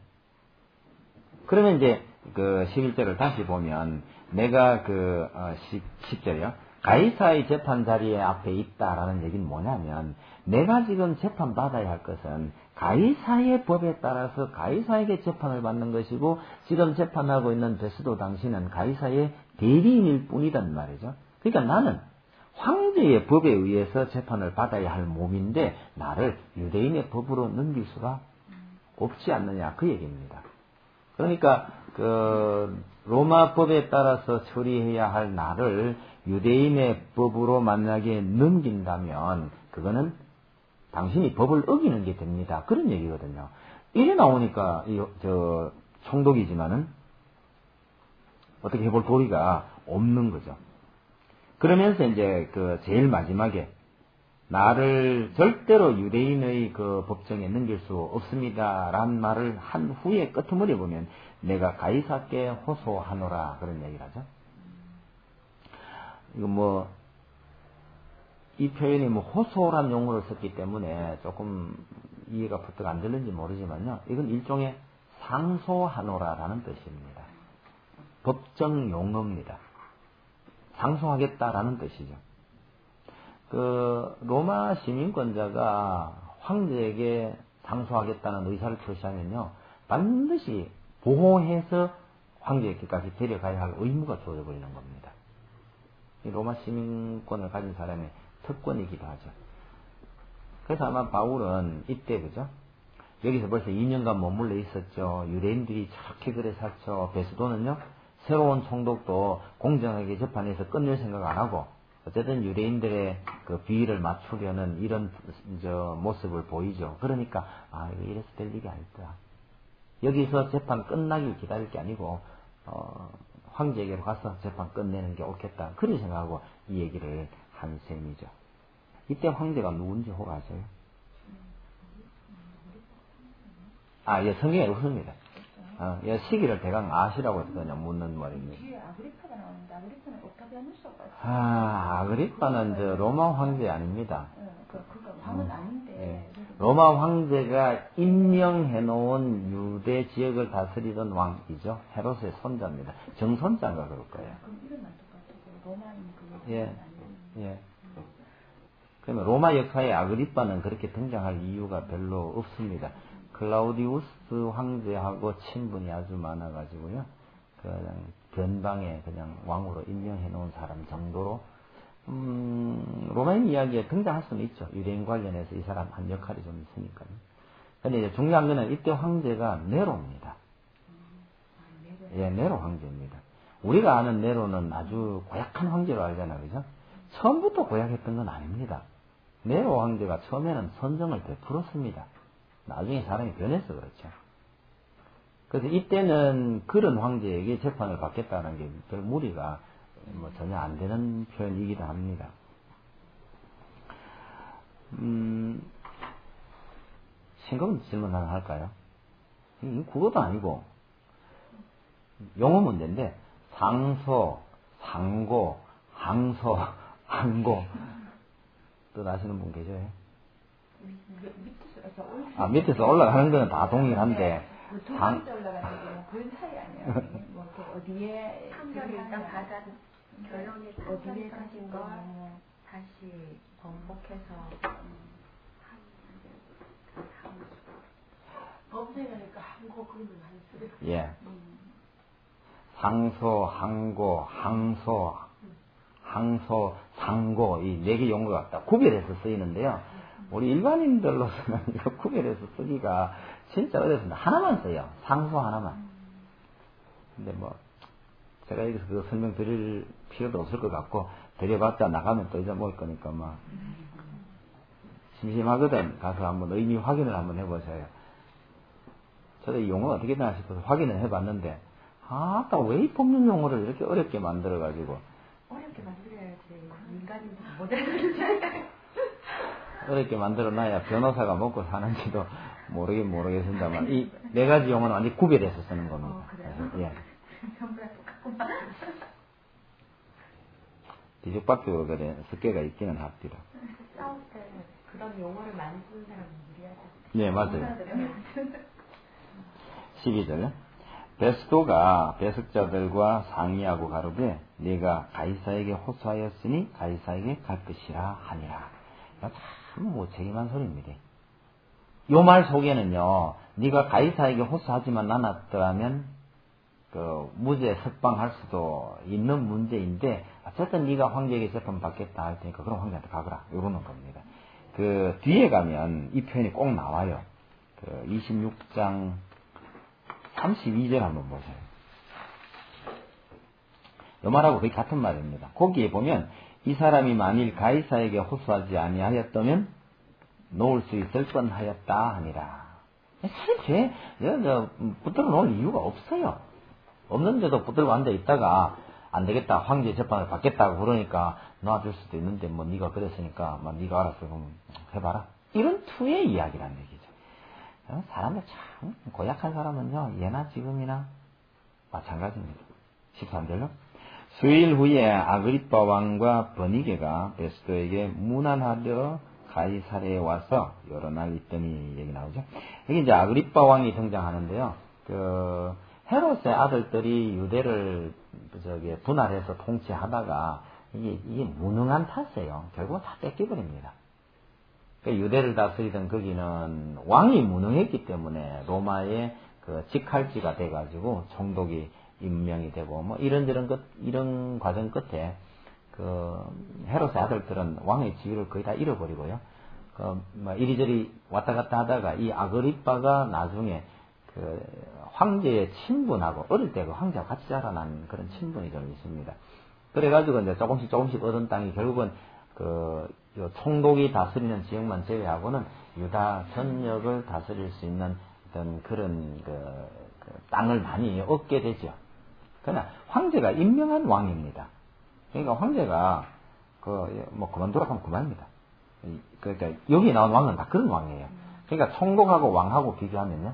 그러면 이제 그 11절을 다시 보면 내가 10절이요. 가이사의 재판 자리에 앞에 있다라는 얘기는 뭐냐면 내가 지금 재판 받아야 할 것은 가이사의 법에 따라서 가이사에게 재판을 받는 것이고 지금 재판하고 있는 베스도 당신은 가이사의 대리인일 뿐이란 말이죠. 그러니까 나는 황제의 법에 의해서 재판을 받아야 할 몸인데 나를 유대인의 법으로 넘길 수가 없지 않느냐 그 얘기입니다. 그러니까 그 로마 법에 따라서 처리해야 할 나를 유대인의 법으로 만약에 넘긴다면 그거는 당신이 법을 어기는 게 됩니다. 그런 얘기거든요. 이래 나오니까 총독이지만은 어떻게 해볼 도리가 없는 거죠. 그러면서 이제 그 제일 마지막에 나를 절대로 유대인의 그 법정에 넘길 수 없습니다라는 말을 한 후에 끄트머리 보면 내가 가이사께 호소하노라 그런 얘기를 하죠. 이거 이 표현이 호소란 용어를 썼기 때문에 조금 이해가 부쩍 안 들는지 모르지만요. 이건 일종의 상소하노라라는 뜻입니다. 법정 용어입니다. 상소하겠다라는 뜻이죠. 그 로마 시민권자가 황제에게 상소하겠다는 의사를 표시하면요. 반드시 보호해서 황제에게까지 데려가야 할 의무가 주어져 버리는 겁니다. 이 로마 시민권을 가진 사람의 특권이기도 하죠. 그래서 아마 바울은 이때 그죠? 여기서 벌써 2년간 머물러 있었죠. 유대인들이 저렇게 그래 샀죠. 베스도는요. 새로운 총독도 공정하게 재판해서 끝낼 생각 안 하고 어쨌든 유대인들의 그 비위를 맞추려는 이런 모습을 보이죠. 그러니까 이거 이래서 될 일이 아니다. 여기서 재판 끝나길 기다릴 게 아니고 황제에게로 가서 재판 끝내는 게 옳겠다. 그런 생각하고 이 얘기를 한 셈이죠. 이때 황제가 누군지 혹 아세요? 예, 성경에 없습니다. 시기를 대강 아시라고 그냥 묻는 말입니다. 뒤에 아그리파가 나오는데 아그리파는 옥타비아누스가 아그리파는 로마 황제 아닙니다. 그러니까 왕은 아닌데. 로마 황제가 임명해 놓은 유대 지역을 다스리던 왕이죠. 헤롯의 손자입니다. 정손자가 그럴 거예요. 그럼 이름만 똑같고 로마인 그 예. 그러면 로마 역사에 아그리파는 그렇게 등장할 이유가 별로 없습니다. 클라우디우스 황제하고 친분이 아주 많아가지고요. 그냥 변방에 그냥 왕으로 임명해 놓은 사람 정도로 로마인 이야기에 등장할 수는 있죠. 유대인 관련해서 이 사람 한 역할이 좀 있으니까요. 근데 이제 중요한 거는 이때 황제가 네로입니다. 예, 네로 황제입니다. 우리가 아는 네로는 아주 고약한 황제로 알잖아요. 그죠? 처음부터 고약했던 건 아닙니다. 네로 황제가 처음에는 선정을 베풀었습니다. 나중에 사람이 변해서 그렇죠. 그래서 이때는 그런 황제에게 재판을 받겠다는 게 별 무리가 전혀 안 되는 표현이기도 합니다. 싱거운 질문 하나 할까요? 국어도 아니고 영어 문제인데 상소, 상고, 항소, 항고 뜻 아시는 분 계셔요? 밑에서 올라가는 거는 다 동일한데 두 번째 올라가는 게 그런 차이 아니에요? 어디에 판결을 일단 받아 결론이 어디에 가신 걸 다시 번복해서 범죄니까 항고 그러면 한 소리. 예. 상소, 항고, 항소, 항소, 상고 이 네 개 용어가 딱 구별해서 쓰이는데요. 우리 일반인들로서는 이거 구별해서 쓰기가 진짜 어렵습니다. 하나만 써요. 상소 하나만. 근데 제가 여기서 그 설명 드릴 필요도 없을 것 같고 드려봤자 나가면 또 잊어먹을 거니까 심심하거든. 가서 한번 의미 확인을 한번 해보세요. 저도 이 용어 어떻게 되나 싶어서 확인을 해봤는데 아까 왜 이 법률 용어를 이렇게 어렵게 만들어가지고 어렵게 만들어야지 민간인도 못 알아듣잖아요. 어렵게 만들어놔야 변호사가 먹고 사는지도 모르겠습니다만 이 네 가지 용어는 완전히 구별해서 쓰는 겁니다. 그래요? 예. 전부 다 똑같구만. 뒤죽박죽으로 그래 습계가 있기는 합니다. 싸울 때 그런 용어를 많이 쓰는 사람은 무리하죠. 네, 맞아요. 12절. 베스도가 배석자들과 상의하고 가로되 네가 가이사에게 호소하였으니 가이사에게 갈 것이라 하니라. 참 무책임한 소리입니다. 요 말 속에는요, 네가 가이사에게 호소하지만 않았더라면 그 무죄 석방할 수도 있는 문제인데 어쨌든 네가 황제에게 재판 받겠다 할 테니까 그럼 황제한테 가거라 이러는 겁니다. 그 뒤에 가면 이 표현이 꼭 나와요. 그 26장 32절 한번 보세요. 이 말하고 거의 같은 말입니다. 거기에 보면 이 사람이 만일 가이사에게 호소하지 아니하였다면 놓을 수 있을 뻔하였다 하니라. 사실 붙들어 놓을 이유가 없어요. 없는데도 붙들고 앉아 있다가 안 되겠다 황제 재판을 받겠다고 그러니까 놔줄 수도 있는데 뭐 네가 그랬으니까 뭐 네가 알아서 그럼 해봐라. 이런 투의 이야기란 얘기죠. 사람들 참 고약한 사람은요 예나 지금이나 마찬가지입니다. 13절로 수일 후에 아그리빠 왕과 버니게가 베스도에게 문안하려 가이사랴에 와서 여러 날 있더니 얘기 나오죠. 여기 이제 아그리빠 왕이 등장하는데요. 그 헤롯의 아들들이 유대를 분할해서 통치하다가 이게 무능한 탓이에요. 결국은 다 뺏겨버립니다. 그러니까 유대를 다스리던 거기는 왕이 무능했기 때문에 로마의 그 직할지가 돼가지고 총독이 임명이 되고 뭐 이런 과정 끝에 그 헤롯의 아들들은 왕의 지위를 거의 다 잃어버리고요. 뭐 이리저리 왔다 갔다 하다가 이 아그리빠가 나중에 그 황제의 친분하고 어릴 때 그 황제와 같이 자라난 그런 친분이 좀 있습니다. 그래가지고 이제 조금씩 얻은 땅이 결국은 그 총독이 다스리는 지역만 제외하고는 유다 전역을 다스릴 수 있는 어떤 그런 그 땅을 많이 얻게 되죠. 그러나 황제가 임명한 왕입니다. 그러니까 황제가 뭐 그만두라 하면 그만입니다. 그러니까 여기 나온 왕은 다 그런 왕이에요. 그러니까 총독하고 왕하고 비교하면요.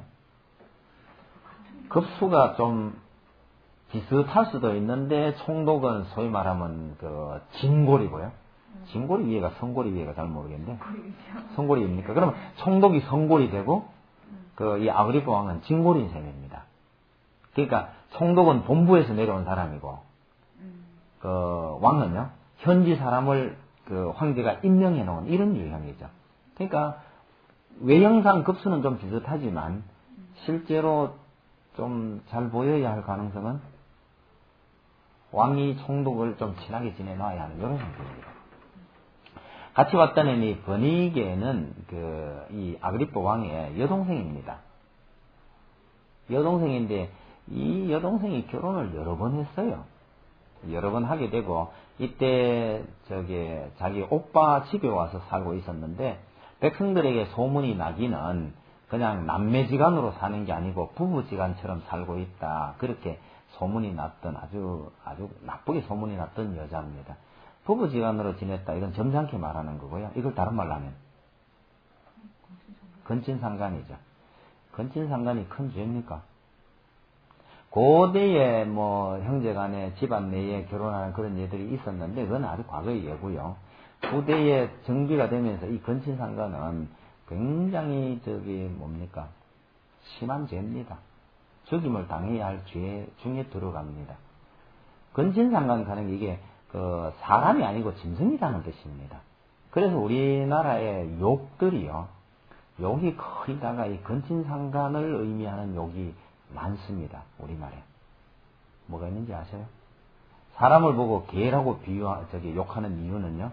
급수가 좀 비슷할 수도 있는데 총독은 소위 말하면 그 진골이고요. 진골이 위에가 성골이 위에가 잘 모르겠는데 성골입니까? 그러면 총독이 성골이 되고 그 이 아그리빠 왕은 진골인 셈입니다. 그러니까 총독은 본부에서 내려온 사람이고 그 왕은요 현지 사람을 그 황제가 임명해 놓은 이런 유형이죠. 그러니까 외형상 급수는 좀 비슷하지만 실제로 좀 잘 보여야 할 가능성은 왕이 총독을 좀 친하게 지내놔야 하는 이런 형태입니다. 같이 왔다는 이 버니게는 이 아그리빠 왕의 여동생입니다. 여동생인데 이 여동생이 결혼을 여러 번 했어요. 여러 번 하게 되고 이때 자기 오빠 집에 와서 살고 있었는데 백성들에게 소문이 나기는 그냥 남매지간으로 사는 게 아니고 부부지간처럼 살고 있다. 그렇게 소문이 났던 아주 나쁘게 소문이 났던 여자입니다. 부부지간으로 지냈다. 이건 점잖게 말하는 거고요. 이걸 다른 말로 하면 건친상간이죠. 건친상간이 큰 죄입니까? 고대에 뭐 형제간에 집안 내에 결혼하는 그런 예들이 있었는데 그건 아주 과거의 예고요. 후대에 정비가 되면서 이 건친상간은 굉장히 심한 죄입니다. 죽임을 당해야 할 죄 중에 들어갑니다. 건친상간 가는 게 이게 사람이 아니고 짐승이라는 뜻입니다. 그래서 우리나라의 욕들이요. 욕이 거의 다가 이 건친상간을 의미하는 욕이 많습니다. 우리말에. 뭐가 있는지 아세요? 사람을 보고 개라고 욕하는 이유는요.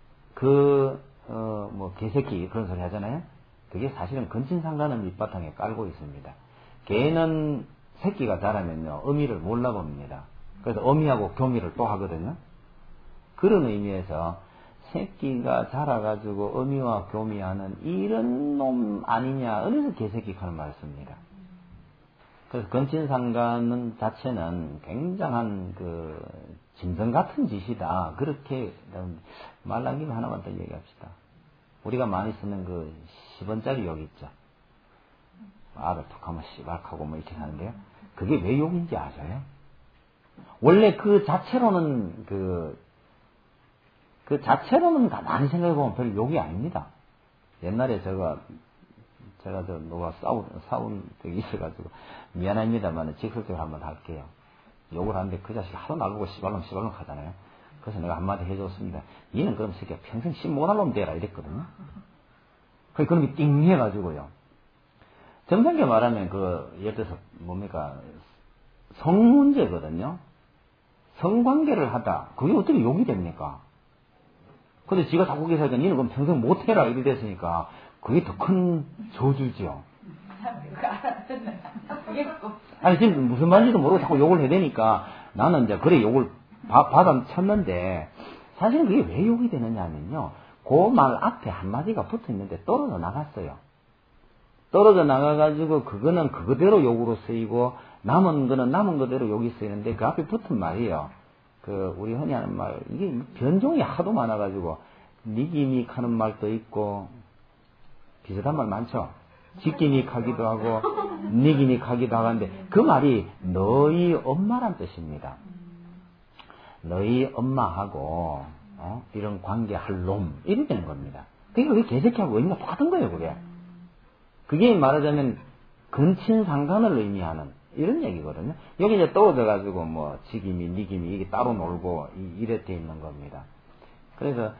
개새끼 그런 소리 하잖아요. 그게 사실은 건친상간을 밑바탕에 깔고 있습니다. 개는 새끼가 자라면요. 어미를 몰라봅니다. 그래서 어미하고 교미를 또 하거든요. 그런 의미에서 새끼가 자라가지고 어미와 교미하는 이런 놈 아니냐. 어디서 개새끼 하는 말을 씁니다. 그래서 건친상간 자체는 굉장한 짐승 같은 짓이다. 그렇게 말 남기면 하나만 더 얘기합시다. 우리가 많이 쓰는 10원짜리 욕 있죠. 아를 툭하면 씨발하고 뭐 이렇게 하는데요. 그게 왜 욕인지 아세요? 원래 그 자체로는 가만히 생각해보면 별 욕이 아닙니다. 옛날에 제가 제가 누가 싸운 적이 있어가지고, 미안합니다만, 직설적으로 한번 할게요. 욕을 하는데 그 자식이 하도 나보고 시발놈 하잖아요. 그래서 내가 한마디 해줬습니다. 얘는 그럼 새끼야 평생 씨 못할 놈 되라 이랬거든요. 그런 게 띵 해가지고요. 정상게 말하면 예를 들어서 뭡니까, 성 문제거든요. 성관계를 하다. 그게 어떻게 욕이 됩니까? 근데 지가 자꾸 계시니까 니는 그럼 평생 못해라 이래 됐으니까 그게 더 큰 저주지요. 아니 지금 무슨 말인지도 모르고 자꾸 욕을 해대니까 나는 이제 그래 욕을 받아쳤는데 사실은 그게 왜 욕이 되느냐면요. 그 말 앞에 한마디가 붙어있는데 떨어져 나갔어요. 떨어져 나가가지고 그거는 그거대로 욕으로 쓰이고 남은 거는 남은 거대로 욕이 쓰이는데 그 앞에 붙은 말이에요. 우리 흔히 하는 말, 이게 변종이 하도 많아가지고 니기닉 하는 말도 있고 비슷한 말 많죠. 지기닉 하기도 하고 니기닉 하기도 하는데 그 말이 너희 엄마란 뜻입니다. 너희 엄마하고 이런 관계할 놈 이렇게 되는 겁니다. 그러니까 왜 개새끼하고 의미가 똑같은 거예요. 그게 말하자면 근친상간을 의미하는 이런 얘기거든요. 여기 이제 떨어져가지고 지김이 니김이 이게 따로 놀고 이래 돼 있는 겁니다. 그래서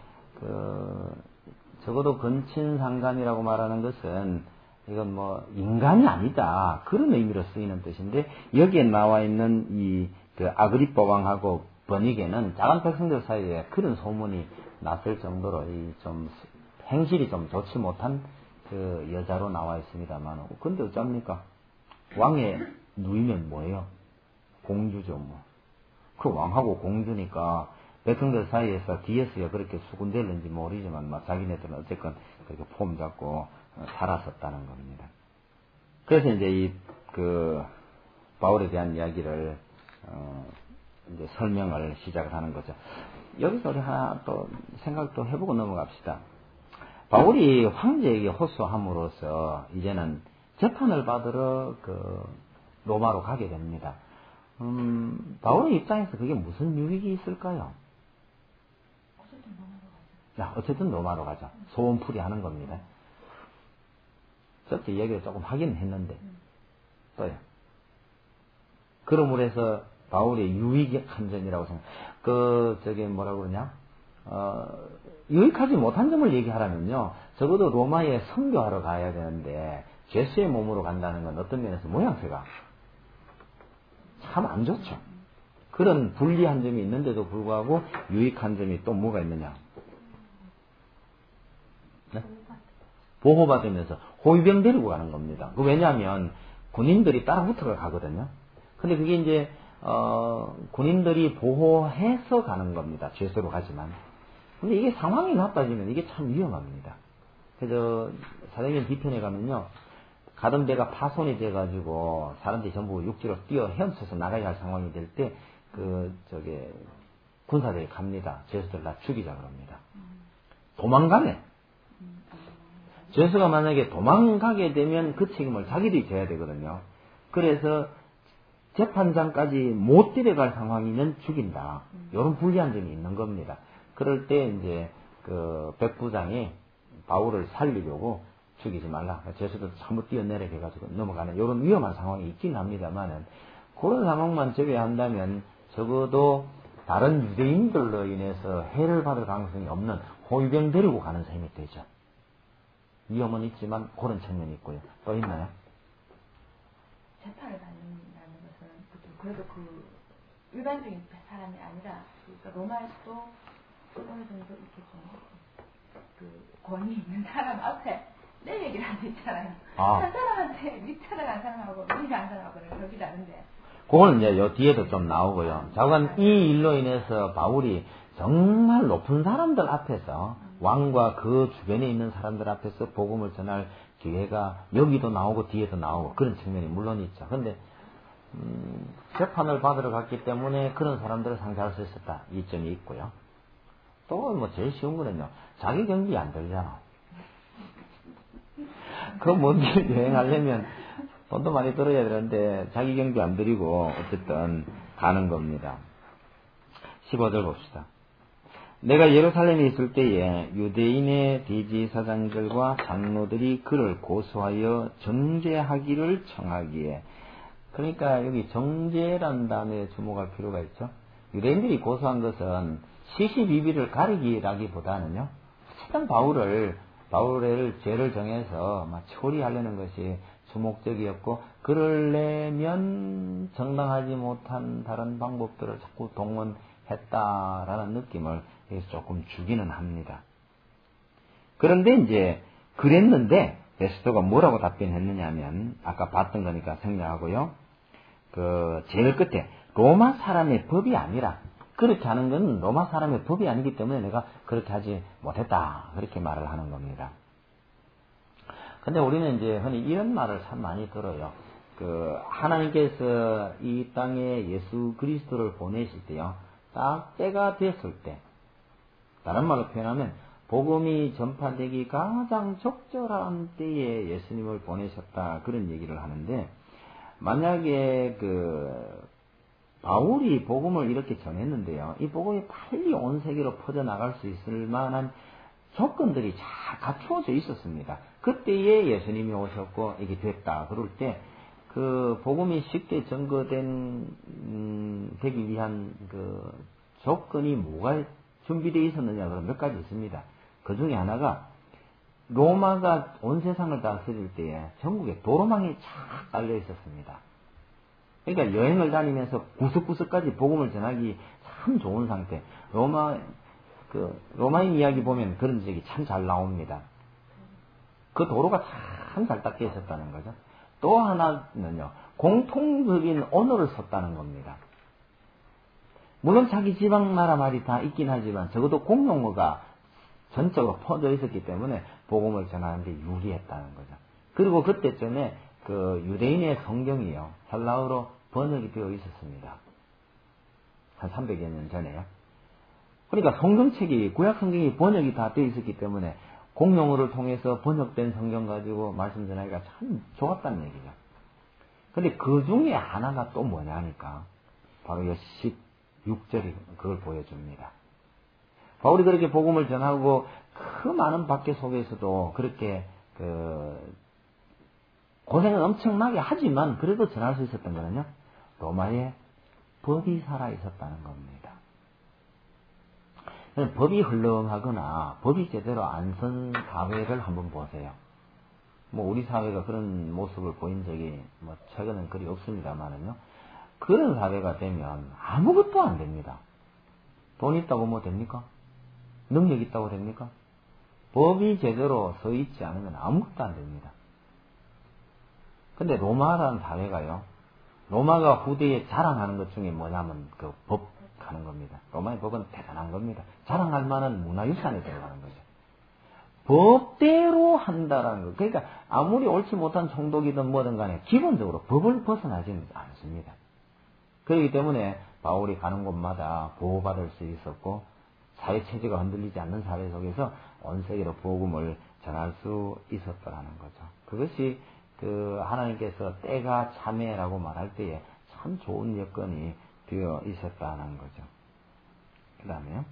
적어도 근친상간이라고 말하는 것은 이건 인간이 아니다 그런 의미로 쓰이는 뜻인데 여기에 나와 있는 아그리빠 왕하고 버니게는 작은 백성들 사이에 그런 소문이 났을 정도로 좀 행실이 좀 좋지 못한 여자로 나와 있습니다만 근데 어쩝니까? 왕의 누이면 뭐예요? 공주죠 그 왕하고 공주니까 백성들 사이에서 뒤에서야 그렇게 수군댔는지 모르지만 자기네들은 어쨌건 그렇게 폼 잡고 살았었다는 겁니다. 그래서 이제 바울에 대한 이야기를 이제 설명을 시작을 하는 거죠. 여기서 우리 하나 또 생각도 해보고 넘어갑시다. 바울이 황제에게 호소함으로써 이제는 재판을 받으러 로마로 가게 됩니다. 바울의 입장에서 그게 무슨 유익이 있을까요? 어쨌든 로마로 가죠. 소원풀이 하는 겁니다. 저때 이야기를 조금 하긴 했는데 또요. 그러므로 해서 바울의 유익한 점이라고 생각. 뭐라고 그러냐? 유익하지 못한 점을 얘기하라면요. 적어도 로마에 선교하러 가야 되는데 죄수의 몸으로 간다는 건 어떤 면에서 모양새가 참 안 좋죠. 그런 불리한 점이 있는데도 불구하고 유익한 점이 또 뭐가 있느냐? 네? 보호받으면서 호위병 데리고 가는 겁니다. 왜냐하면 군인들이 따라붙어 가거든요. 근데 그게 이제 군인들이 보호해서 가는 겁니다. 죄수로 가지만. 근데 이게 상황이 나빠지면 이게 참 위험합니다. 그래서 사도행전 뒤편에 가면요. 가던 배가 파손이 돼가지고 사람들이 전부 육지로 뛰어 헤엄쳐서 나가야 할 상황이 될 때 군사들이 갑니다. 죄수들 다 죽이자 그럽니다. 도망가네. 죄수가 만약에 도망가게 되면 그 책임을 자기들이 져야 되거든요. 그래서 재판장까지 못 데려갈 상황이면 죽인다. 이런 불리한 점이 있는 겁니다. 그럴 때 이제 백부장이 바울을 살리려고 죽이지 말라. 죄수들 전부 뛰어내리게 해가지고 넘어가는 이런 위험한 상황이 있긴 합니다만은 그런 상황만 제외한다면 적어도 다른 유대인들로 인해서 해를 받을 가능성이 없는 호위병 데리고 가는 셈이 되죠. 위험은 있지만 그런 측면이 있고요. 또 있나요? 재판을 받는다는 것은 그래도 일반적인 사람이 아니라 로마에서도 어느 정도 이렇게 권위 있는 사람 앞에 내 얘기를 할 수 있잖아요. 한 사람한테 밑에 간 사람하고 위에 간 사람하고는 그렇게 다른데. 그거는 이제 요 뒤에도 좀 나오고요. 자관 이 일로 인해서 바울이 정말 높은 사람들 앞에서 왕과 그 주변에 있는 사람들 앞에서 복음을 전할 기회가 여기도 나오고 뒤에도 나오고 그런 측면이 물론 있죠. 그런데 재판을 받으러 갔기 때문에 그런 사람들을 상대할 수 있었다. 이 점이 있고요. 또 제일 쉬운 거는요. 자기 경비 안 들잖아. 그 먼 길 여행하려면 돈도 많이 들어야 되는데 자기 경비 안 들이고 어쨌든 가는 겁니다. 15절 봅시다. 내가 예루살렘에 있을 때에 유대인의 대제사장들과 장로들이 그를 고소하여 정죄하기를 청하기에, 그러니까 여기 정죄란 단어에 주목할 필요가 있죠. 유대인들이 고소한 것은 시시비비를 가리기라기보다는요, 어쨌든 바울을 죄를 정해서 막 처리하려는 것이 주목적이었고, 그러려면 정당하지 못한 다른 방법들을 자꾸 동원했다라는 느낌을 조금 주기는 합니다. 그런데 이제 그랬는데 베스토가 뭐라고 답변했느냐 하면, 아까 봤던 거니까 생략하고요. 제일 끝에 로마 사람의 법이 아니라, 그렇게 하는 건 로마 사람의 법이 아니기 때문에 내가 그렇게 하지 못했다, 그렇게 말을 하는 겁니다. 근데 우리는 이제 흔히 이런 말을 참 많이 들어요. 하나님께서 이 땅에 예수 그리스도를 보내실 때요, 딱 때가 됐을 때, 다른 말로 표현하면 복음이 전파되기 가장 적절한 때에 예수님을 보내셨다, 그런 얘기를 하는데, 만약에 바울이 복음을 이렇게 전했는데요, 이 복음이 빨리 온 세계로 퍼져나갈 수 있을 만한 조건들이 잘 갖추어져 있었습니다. 그때에 예수님이 오셨고 이게 됐다 그럴 때, 복음이 쉽게 되기 위한 조건이 뭐가 준비되어 있었느냐, 그런 몇 가지 있습니다. 그 중에 하나가, 로마가 온 세상을 다스릴 때에 전국에 도로망이 쫙 깔려 있었습니다. 그러니까 여행을 다니면서 구석구석까지 복음을 전하기 참 좋은 상태. 로마인 이야기 보면 그런 적이 참 잘 나옵니다. 그 도로가 참 잘 닦여 있었다는 거죠. 또 하나는요, 공통적인 언어를 썼다는 겁니다. 물론 자기 지방 나라 말이 다 있긴 하지만 적어도 공용어가 전적으로 퍼져 있었기 때문에 복음을 전하는 데 유리했다는 거죠. 그리고 그때쯤에 유대인의 성경이요, 헬라어로 번역이 되어 있었습니다. 한 300여 년 전에요. 그러니까 성경책이, 구약 성경이 번역이 다 되어 있었기 때문에 공용어를 통해서 번역된 성경 가지고 말씀 전하기가 참 좋았다는 얘기죠. 근데 그 중에 하나가 또 뭐냐 하니까, 바로 이 16절이 그걸 보여줍니다. 바울이 그렇게 복음을 전하고 그 많은 박해 속에서도 그렇게 고생은 엄청나게 하지만 그래도 전할 수 있었던 거는요, 로마의 법이 살아 있었다는 겁니다. 법이 헐렁하거나 법이 제대로 안 선 사회를 한번 보세요. 우리 사회가 그런 모습을 보인 적이 최근엔 그리 없습니다만은요, 그런 사회가 되면 아무것도 안 됩니다. 돈 있다고 뭐 됩니까? 능력 있다고 됩니까? 법이 제대로 서 있지 않으면 아무것도 안 됩니다. 근데 로마라는 사회가요, 로마가 후대에 자랑하는 것 중에 뭐냐면 법 하는 겁니다. 로마의 법은 대단한 겁니다. 자랑할 만한 문화유산에 들어가는 거죠. 법대로 한다라는 거. 그러니까 아무리 옳지 못한 총독이든 뭐든 간에 기본적으로 법을 벗어나지는 않습니다. 그렇기 때문에 바울이 가는 곳마다 보호받을 수 있었고, 사회체제가 흔들리지 않는 사회 속에서 온 세계로 복음을 전할 수 있었다라는 거죠. 그것이 하나님께서 때가 참해라고 말할 때에 참 좋은 여건이 되어 있었다는 거죠. 그 다음에요,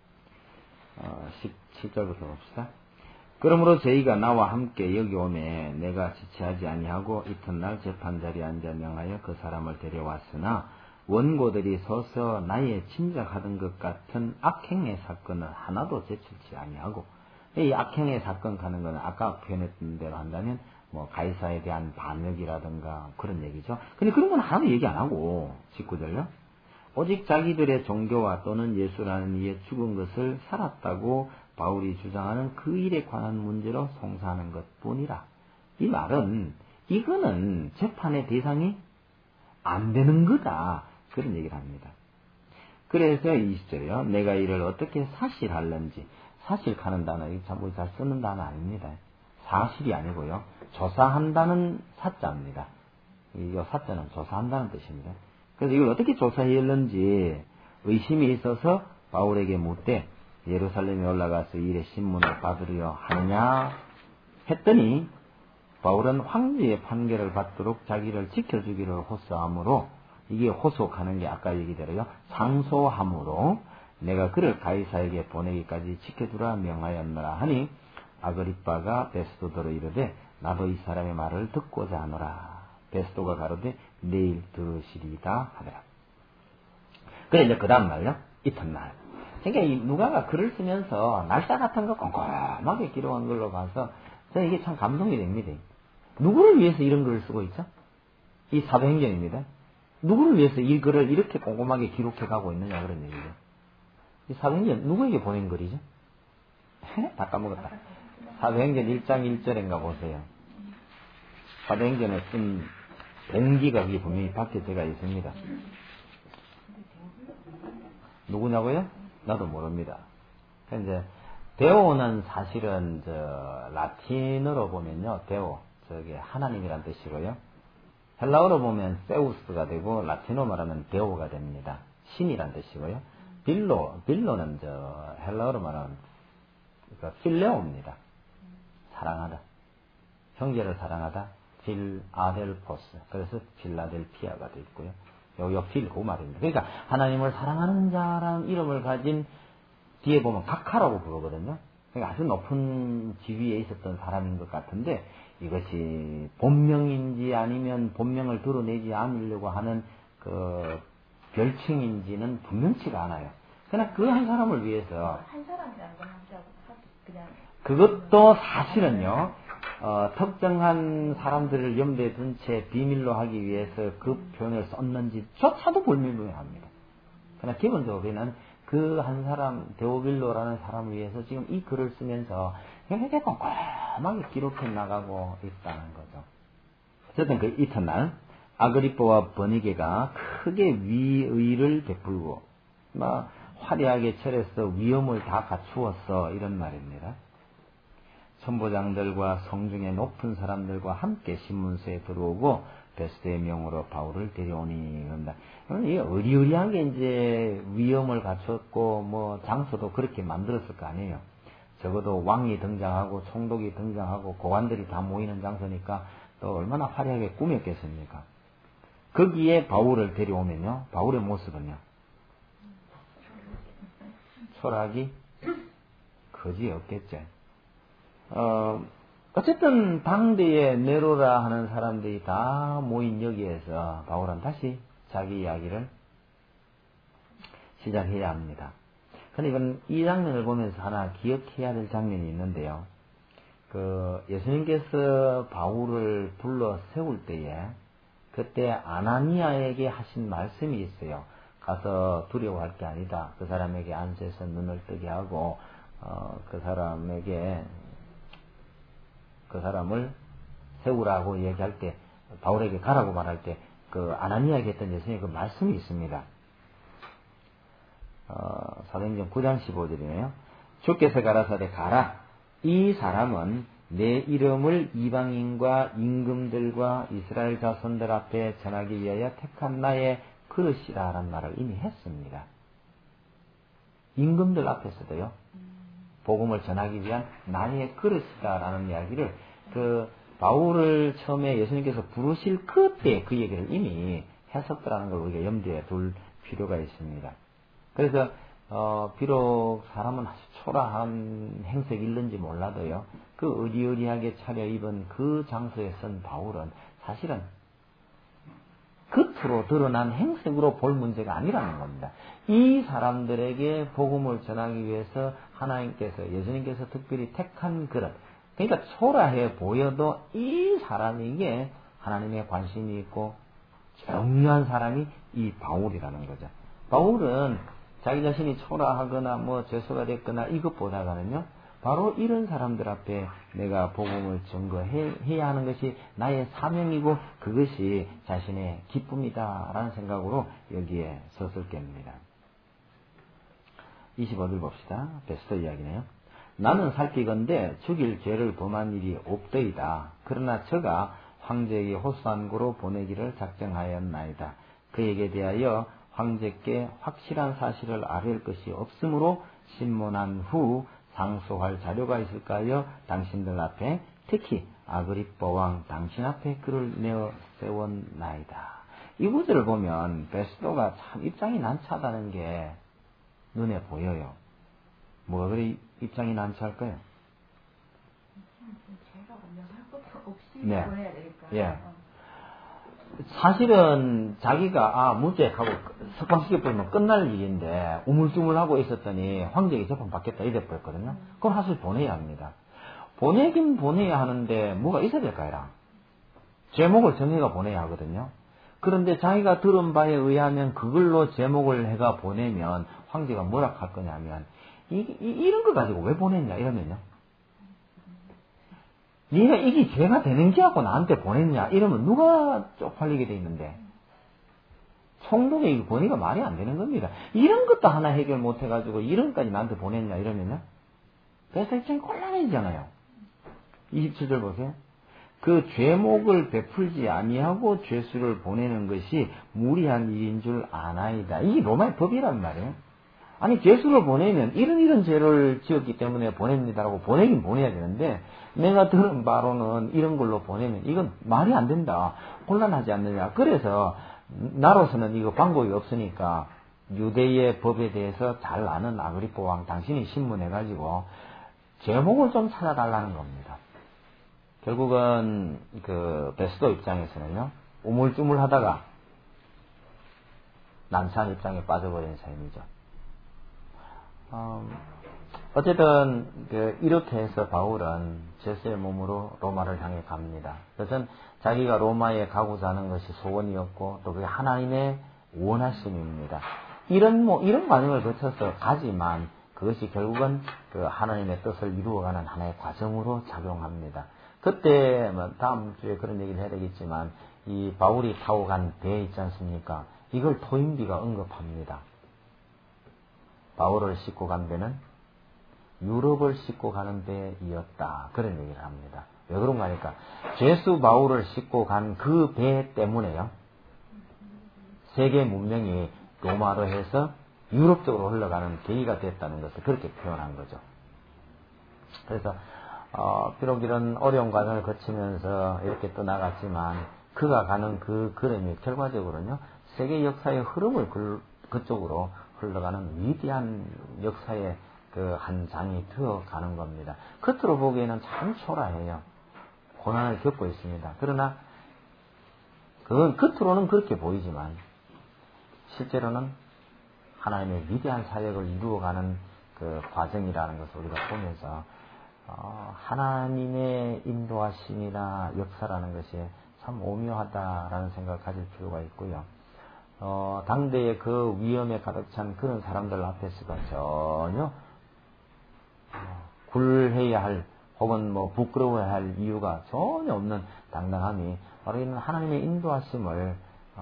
17절부터 봅시다. 그러므로 저희가 나와 함께 여기 오매 내가 지체하지 아니하고 이튿날 재판자리에 앉아 명하여 그 사람을 데려왔으나, 원고들이 서서 나의 짐작하던 것 같은 악행의 사건을 하나도 제출치 아니하고, 이 악행의 사건 가는 건 아까 표현했던 대로 한다면 가이사에 대한 반역이라든가 그런 얘기죠. 근데 그런 건 하나도 얘기 안 하고, 19절요. 오직 자기들의 종교와 또는 예수라는 이에 죽은 것을 살았다고 바울이 주장하는 그 일에 관한 문제로 송사하는 것뿐이라. 이 말은, 이거는 재판의 대상이 안 되는 거다, 그런 얘기를 합니다. 그래서 20절이요. 내가 이를 어떻게 사실할는지. 사실하는 단어, 이거 참 우리 잘 쓰는 단어 아닙니다. 사실이 아니고요, 조사한다는 사자입니다. 이 사자는 조사한다는 뜻입니다. 그래서 이걸 어떻게 조사했는지 의심이 있어서 바울에게 묻되, 예루살렘에 올라가서 이 일의 신문을 받으려 하느냐 했더니, 바울은 황제의 판결을 받도록 자기를 지켜주기를 호소하므로, 이게 호소하는 게 아까 얘기대로요, 상소함으로 내가 그를 가이사에게 보내기까지 지켜두라 명하였노라 하니 아그리빠가 베스도더로 이르되 나도 이 사람의 말을 듣고자 하노라. 베스도가 가로되 내일 들으시리이다 하더라. 그래 이제 그 다음 날요. 이튿날. 그러니까 이 누가가 글을 쓰면서 날짜 같은 거 꼼꼼하게 기록한 걸로 봐서 저는 이게 참 감동이 됩니다. 누구를 위해서 이런 글을 쓰고 있죠? 이 사도행전입니다. 누구를 위해서 이 글을 이렇게 꼼꼼하게 기록해 가고 있느냐 그런 얘기죠. 이 사도행전 누구에게 보낸 글이죠? 다 까먹었다. 사도행전 1장 1절인가 보세요. 사도행전에 쓴 동기가 여기 분명히 박혀져 있습니다. 누구냐고요? 나도 모릅니다. 이제 데오는 사실은 라틴어로 보면요, 데오 저게 하나님이란 뜻이고요. 헬라어로 보면 세우스가 되고 라틴어 말하면 데오가 됩니다. 신이란 뜻이고요. 빌로는 헬라어로 말하면 필레오입니다. 사랑하다. 형제를 사랑하다. 필아델포스. 그래서 필라델피아가 되어 있고요. 요 필, 그 말입니다. 그러니까 하나님을 사랑하는 자라는 이름을 가진 뒤에 보면 각하라고 부르거든요. 그러니까 아주 높은 지위에 있었던 사람인 것 같은데 이것이 본명인지 아니면 본명을 드러내지 않으려고 하는 그 별칭인지는 분명치가 않아요. 그러나 그 한 사람을 위해서 한 사람이라는 건 한자고 그냥 그것도 사실은요. 특정한 사람들을 염두에 둔 채 비밀로 하기 위해서 그 표현을 썼는지조차도 불명합니다. 그러나 기본적으로 우리는 그 한 사람, 데오빌로라는 사람을 위해서 지금 이 글을 쓰면서 굉장히 꼼꼼하게 기록해 나가고 있다는 거죠. 어쨌든 그 이튿날 아그리빠와 버니게가 크게 위의를 베풀고 화려하게 차려서 위엄을 다 갖추었어 이런 말입니다. 천부장들과 성중의 높은 사람들과 함께 신문서에 들어오고 베스도의 명으로 바울을 데려오니 그런다. 이 의리의리하게 이제 위엄을 갖췄고 장소도 그렇게 만들었을 거 아니에요. 적어도 왕이 등장하고 총독이 등장하고 고관들이 다 모이는 장소니까 또 얼마나 화려하게 꾸몄겠습니까? 거기에 바울을 데려오면요. 바울의 모습은요. 초라하기 거지 없겠죠. 어쨌든 당대에 네로라 하는 사람들이 다 모인 여기에서 바울은 다시 자기 이야기를 시작해야 합니다. 근데 이건 이 장면을 보면서 하나 기억해야 될 장면이 있는데요. 예수님께서 바울을 불러 세울 때에 그때 아나니아에게 하신 말씀이 있어요. 가서 두려워할 게 아니다. 그 사람에게 안수해서 눈을 뜨게 하고 그 사람을 세우라고 얘기할 때 바울에게 가라고 말할 때 아나니아에게 했던 예수님의 그 말씀이 있습니다. 사도행전 9장 15절이네요. 주께서 가라사대 가라. 이 사람은 내 이름을 이방인과 임금들과 이스라엘 자손들 앞에 전하기 위하여 택한 나의 그릇이라 라는 말을 이미 했습니다. 임금들 앞에서도요. 복음을 전하기 위한 나의 그릇이다 라는 이야기를 바울을 처음에 예수님께서 부르실 그때 그 얘기를 이미 했었더라는 걸 우리가 염두에 둘 필요가 있습니다. 그래서 비록 사람은 아주 초라한 행색이 있는지 몰라도요. 그 의리의리하게 차려입은 그 장소에 선 바울은 사실은 겉으로 드러난 행색으로 볼 문제가 아니라는 겁니다. 이 사람들에게 복음을 전하기 위해서 예수님께서 특별히 택한 그릇. 그러니까 초라해 보여도 이 사람에게 하나님의 관심이 있고 중요한 사람이 이 바울이라는 거죠. 바울은 자기 자신이 초라하거나 죄수가 됐거나 이것보다는요. 바로 이런 사람들 앞에 내가 복음을 증거해야 하는 것이 나의 사명이고 그것이 자신의 기쁨이다라는 생각으로 여기에 섰을 겁니다. 25절 봅시다. 베스도 이야기네요. 나는 살피건대 죽일 죄를 범한 일이 없더이다. 그러나 저가 황제에게 호수안고로 보내기를 작정하였나이다. 그에게 대하여 황제께 확실한 사실을 아뢰을 것이 없으므로 신문한 후 상소할 자료가 있을까요? 당신들 앞에 특히 아그리빠 왕 당신 앞에 그를 내어 세웠나이다. 이 구절을 보면 베스도가 참 입장이 난처하다는 게 눈에 보여요. 뭐가 그리 입장이 난처할까요? 제가 명할 것도 없이 네. 보내야 되니까. 예. 사실은 자기가 무죄하고 석방시켜버리면 끝날 일인데 우물쭈물하고 있었더니 황제에게 재판받겠다 이래 버렸거든요. 그럼 사실 보내야 합니다. 보내긴 보내야 하는데 뭐가 있어야 될까요? 제목을 정해가 보내야 하거든요. 그런데 자기가 들은 바에 의하면 그걸로 제목을 해가 보내면 황제가 뭐라 할 거냐면 이런 거 가지고 왜 보냈냐 이러면요. 네가 이게 죄가 되는 게 하고 나한테 보냈냐 이러면 누가 쪽팔리게 돼 있는데 총독에 이거 보니까 말이 안 되는 겁니다. 이런 것도 하나 해결 못 해가지고 이런 것까지 나한테 보냈냐 이러면요. 그래서 입장이 곤란해지잖아요. 27절 보세요. 그 죄목을 베풀지 아니하고 죄수를 보내는 것이 무리한 일인 줄 아나이다. 이게 로마의 법이란 말이에요. 아니 죄수를 보내면 이런 죄를 지었기 때문에 보냅니다라고 보내긴 보내야 되는데 내가 들은 바로는 이런 걸로 보내면 이건 말이 안 된다. 곤란하지 않느냐. 그래서 나로서는 이거 방법이 없으니까 유대의 법에 대해서 잘 아는 아그리파 왕 당신이 신문해가지고 제목을 좀 찾아달라는 겁니다. 결국은 그 베스도 입장에서는요 우물쭈물하다가 난처한 입장에 빠져버린 셈이죠. 어쨌든 이렇게 해서 바울은 제수의 몸으로 로마를 향해 갑니다. 그것은 자기가 로마에 가고자 하는 것이 소원이었고 또 그게 하나님의 원하심입니다. 이런 과정을 거쳐서 가지만 그것이 결국은 그 하나님의 뜻을 이루어가는 하나의 과정으로 작용합니다. 그때 다음 주에 그런 얘기를 해야 되겠지만 이 바울이 타고 간 배 있지 않습니까? 이걸 토인비가 언급합니다. 바울을 싣고 간 배는 유럽을 싣고 가는 배이었다. 그런 얘기를 합니다. 왜 그런가 하니까 죄수 바울을 싣고 간 그 배 때문에요. 세계 문명이 로마로 해서 유럽 쪽으로 흘러가는 계기가 됐다는 것을 그렇게 표현한 거죠. 그래서 비록 이런 어려운 과정을 거치면서 이렇게 떠나갔지만 그가 가는 그 걸음이 결과적으로는요. 세계 역사의 흐름을 그쪽으로 흘러가는 위대한 역사의 그 한 장이 되어가는 겁니다. 겉으로 보기에는 참 초라해요. 고난을 겪고 있습니다. 그러나 그건 겉으로는 그렇게 보이지만 실제로는 하나님의 위대한 사역을 이루어가는 그 과정이라는 것을 우리가 보면서 하나님의 인도하심이나 역사라는 것이 참 오묘하다라는 생각을 가질 필요가 있고요. 당대의 그 위험에 가득 찬 그런 사람들 앞에서가 전혀 굴해야 할 혹은 부끄러워야 할 이유가 전혀 없는 당당함이 바로 이는 하나님의 인도하심을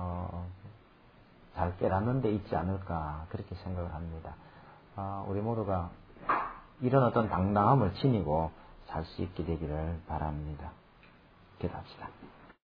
잘 깨닫는 데 있지 않을까 그렇게 생각을 합니다. 우리 모두가 이런 어떤 당당함을 지니고 살 수 있게 되기를 바랍니다. 기도합시다.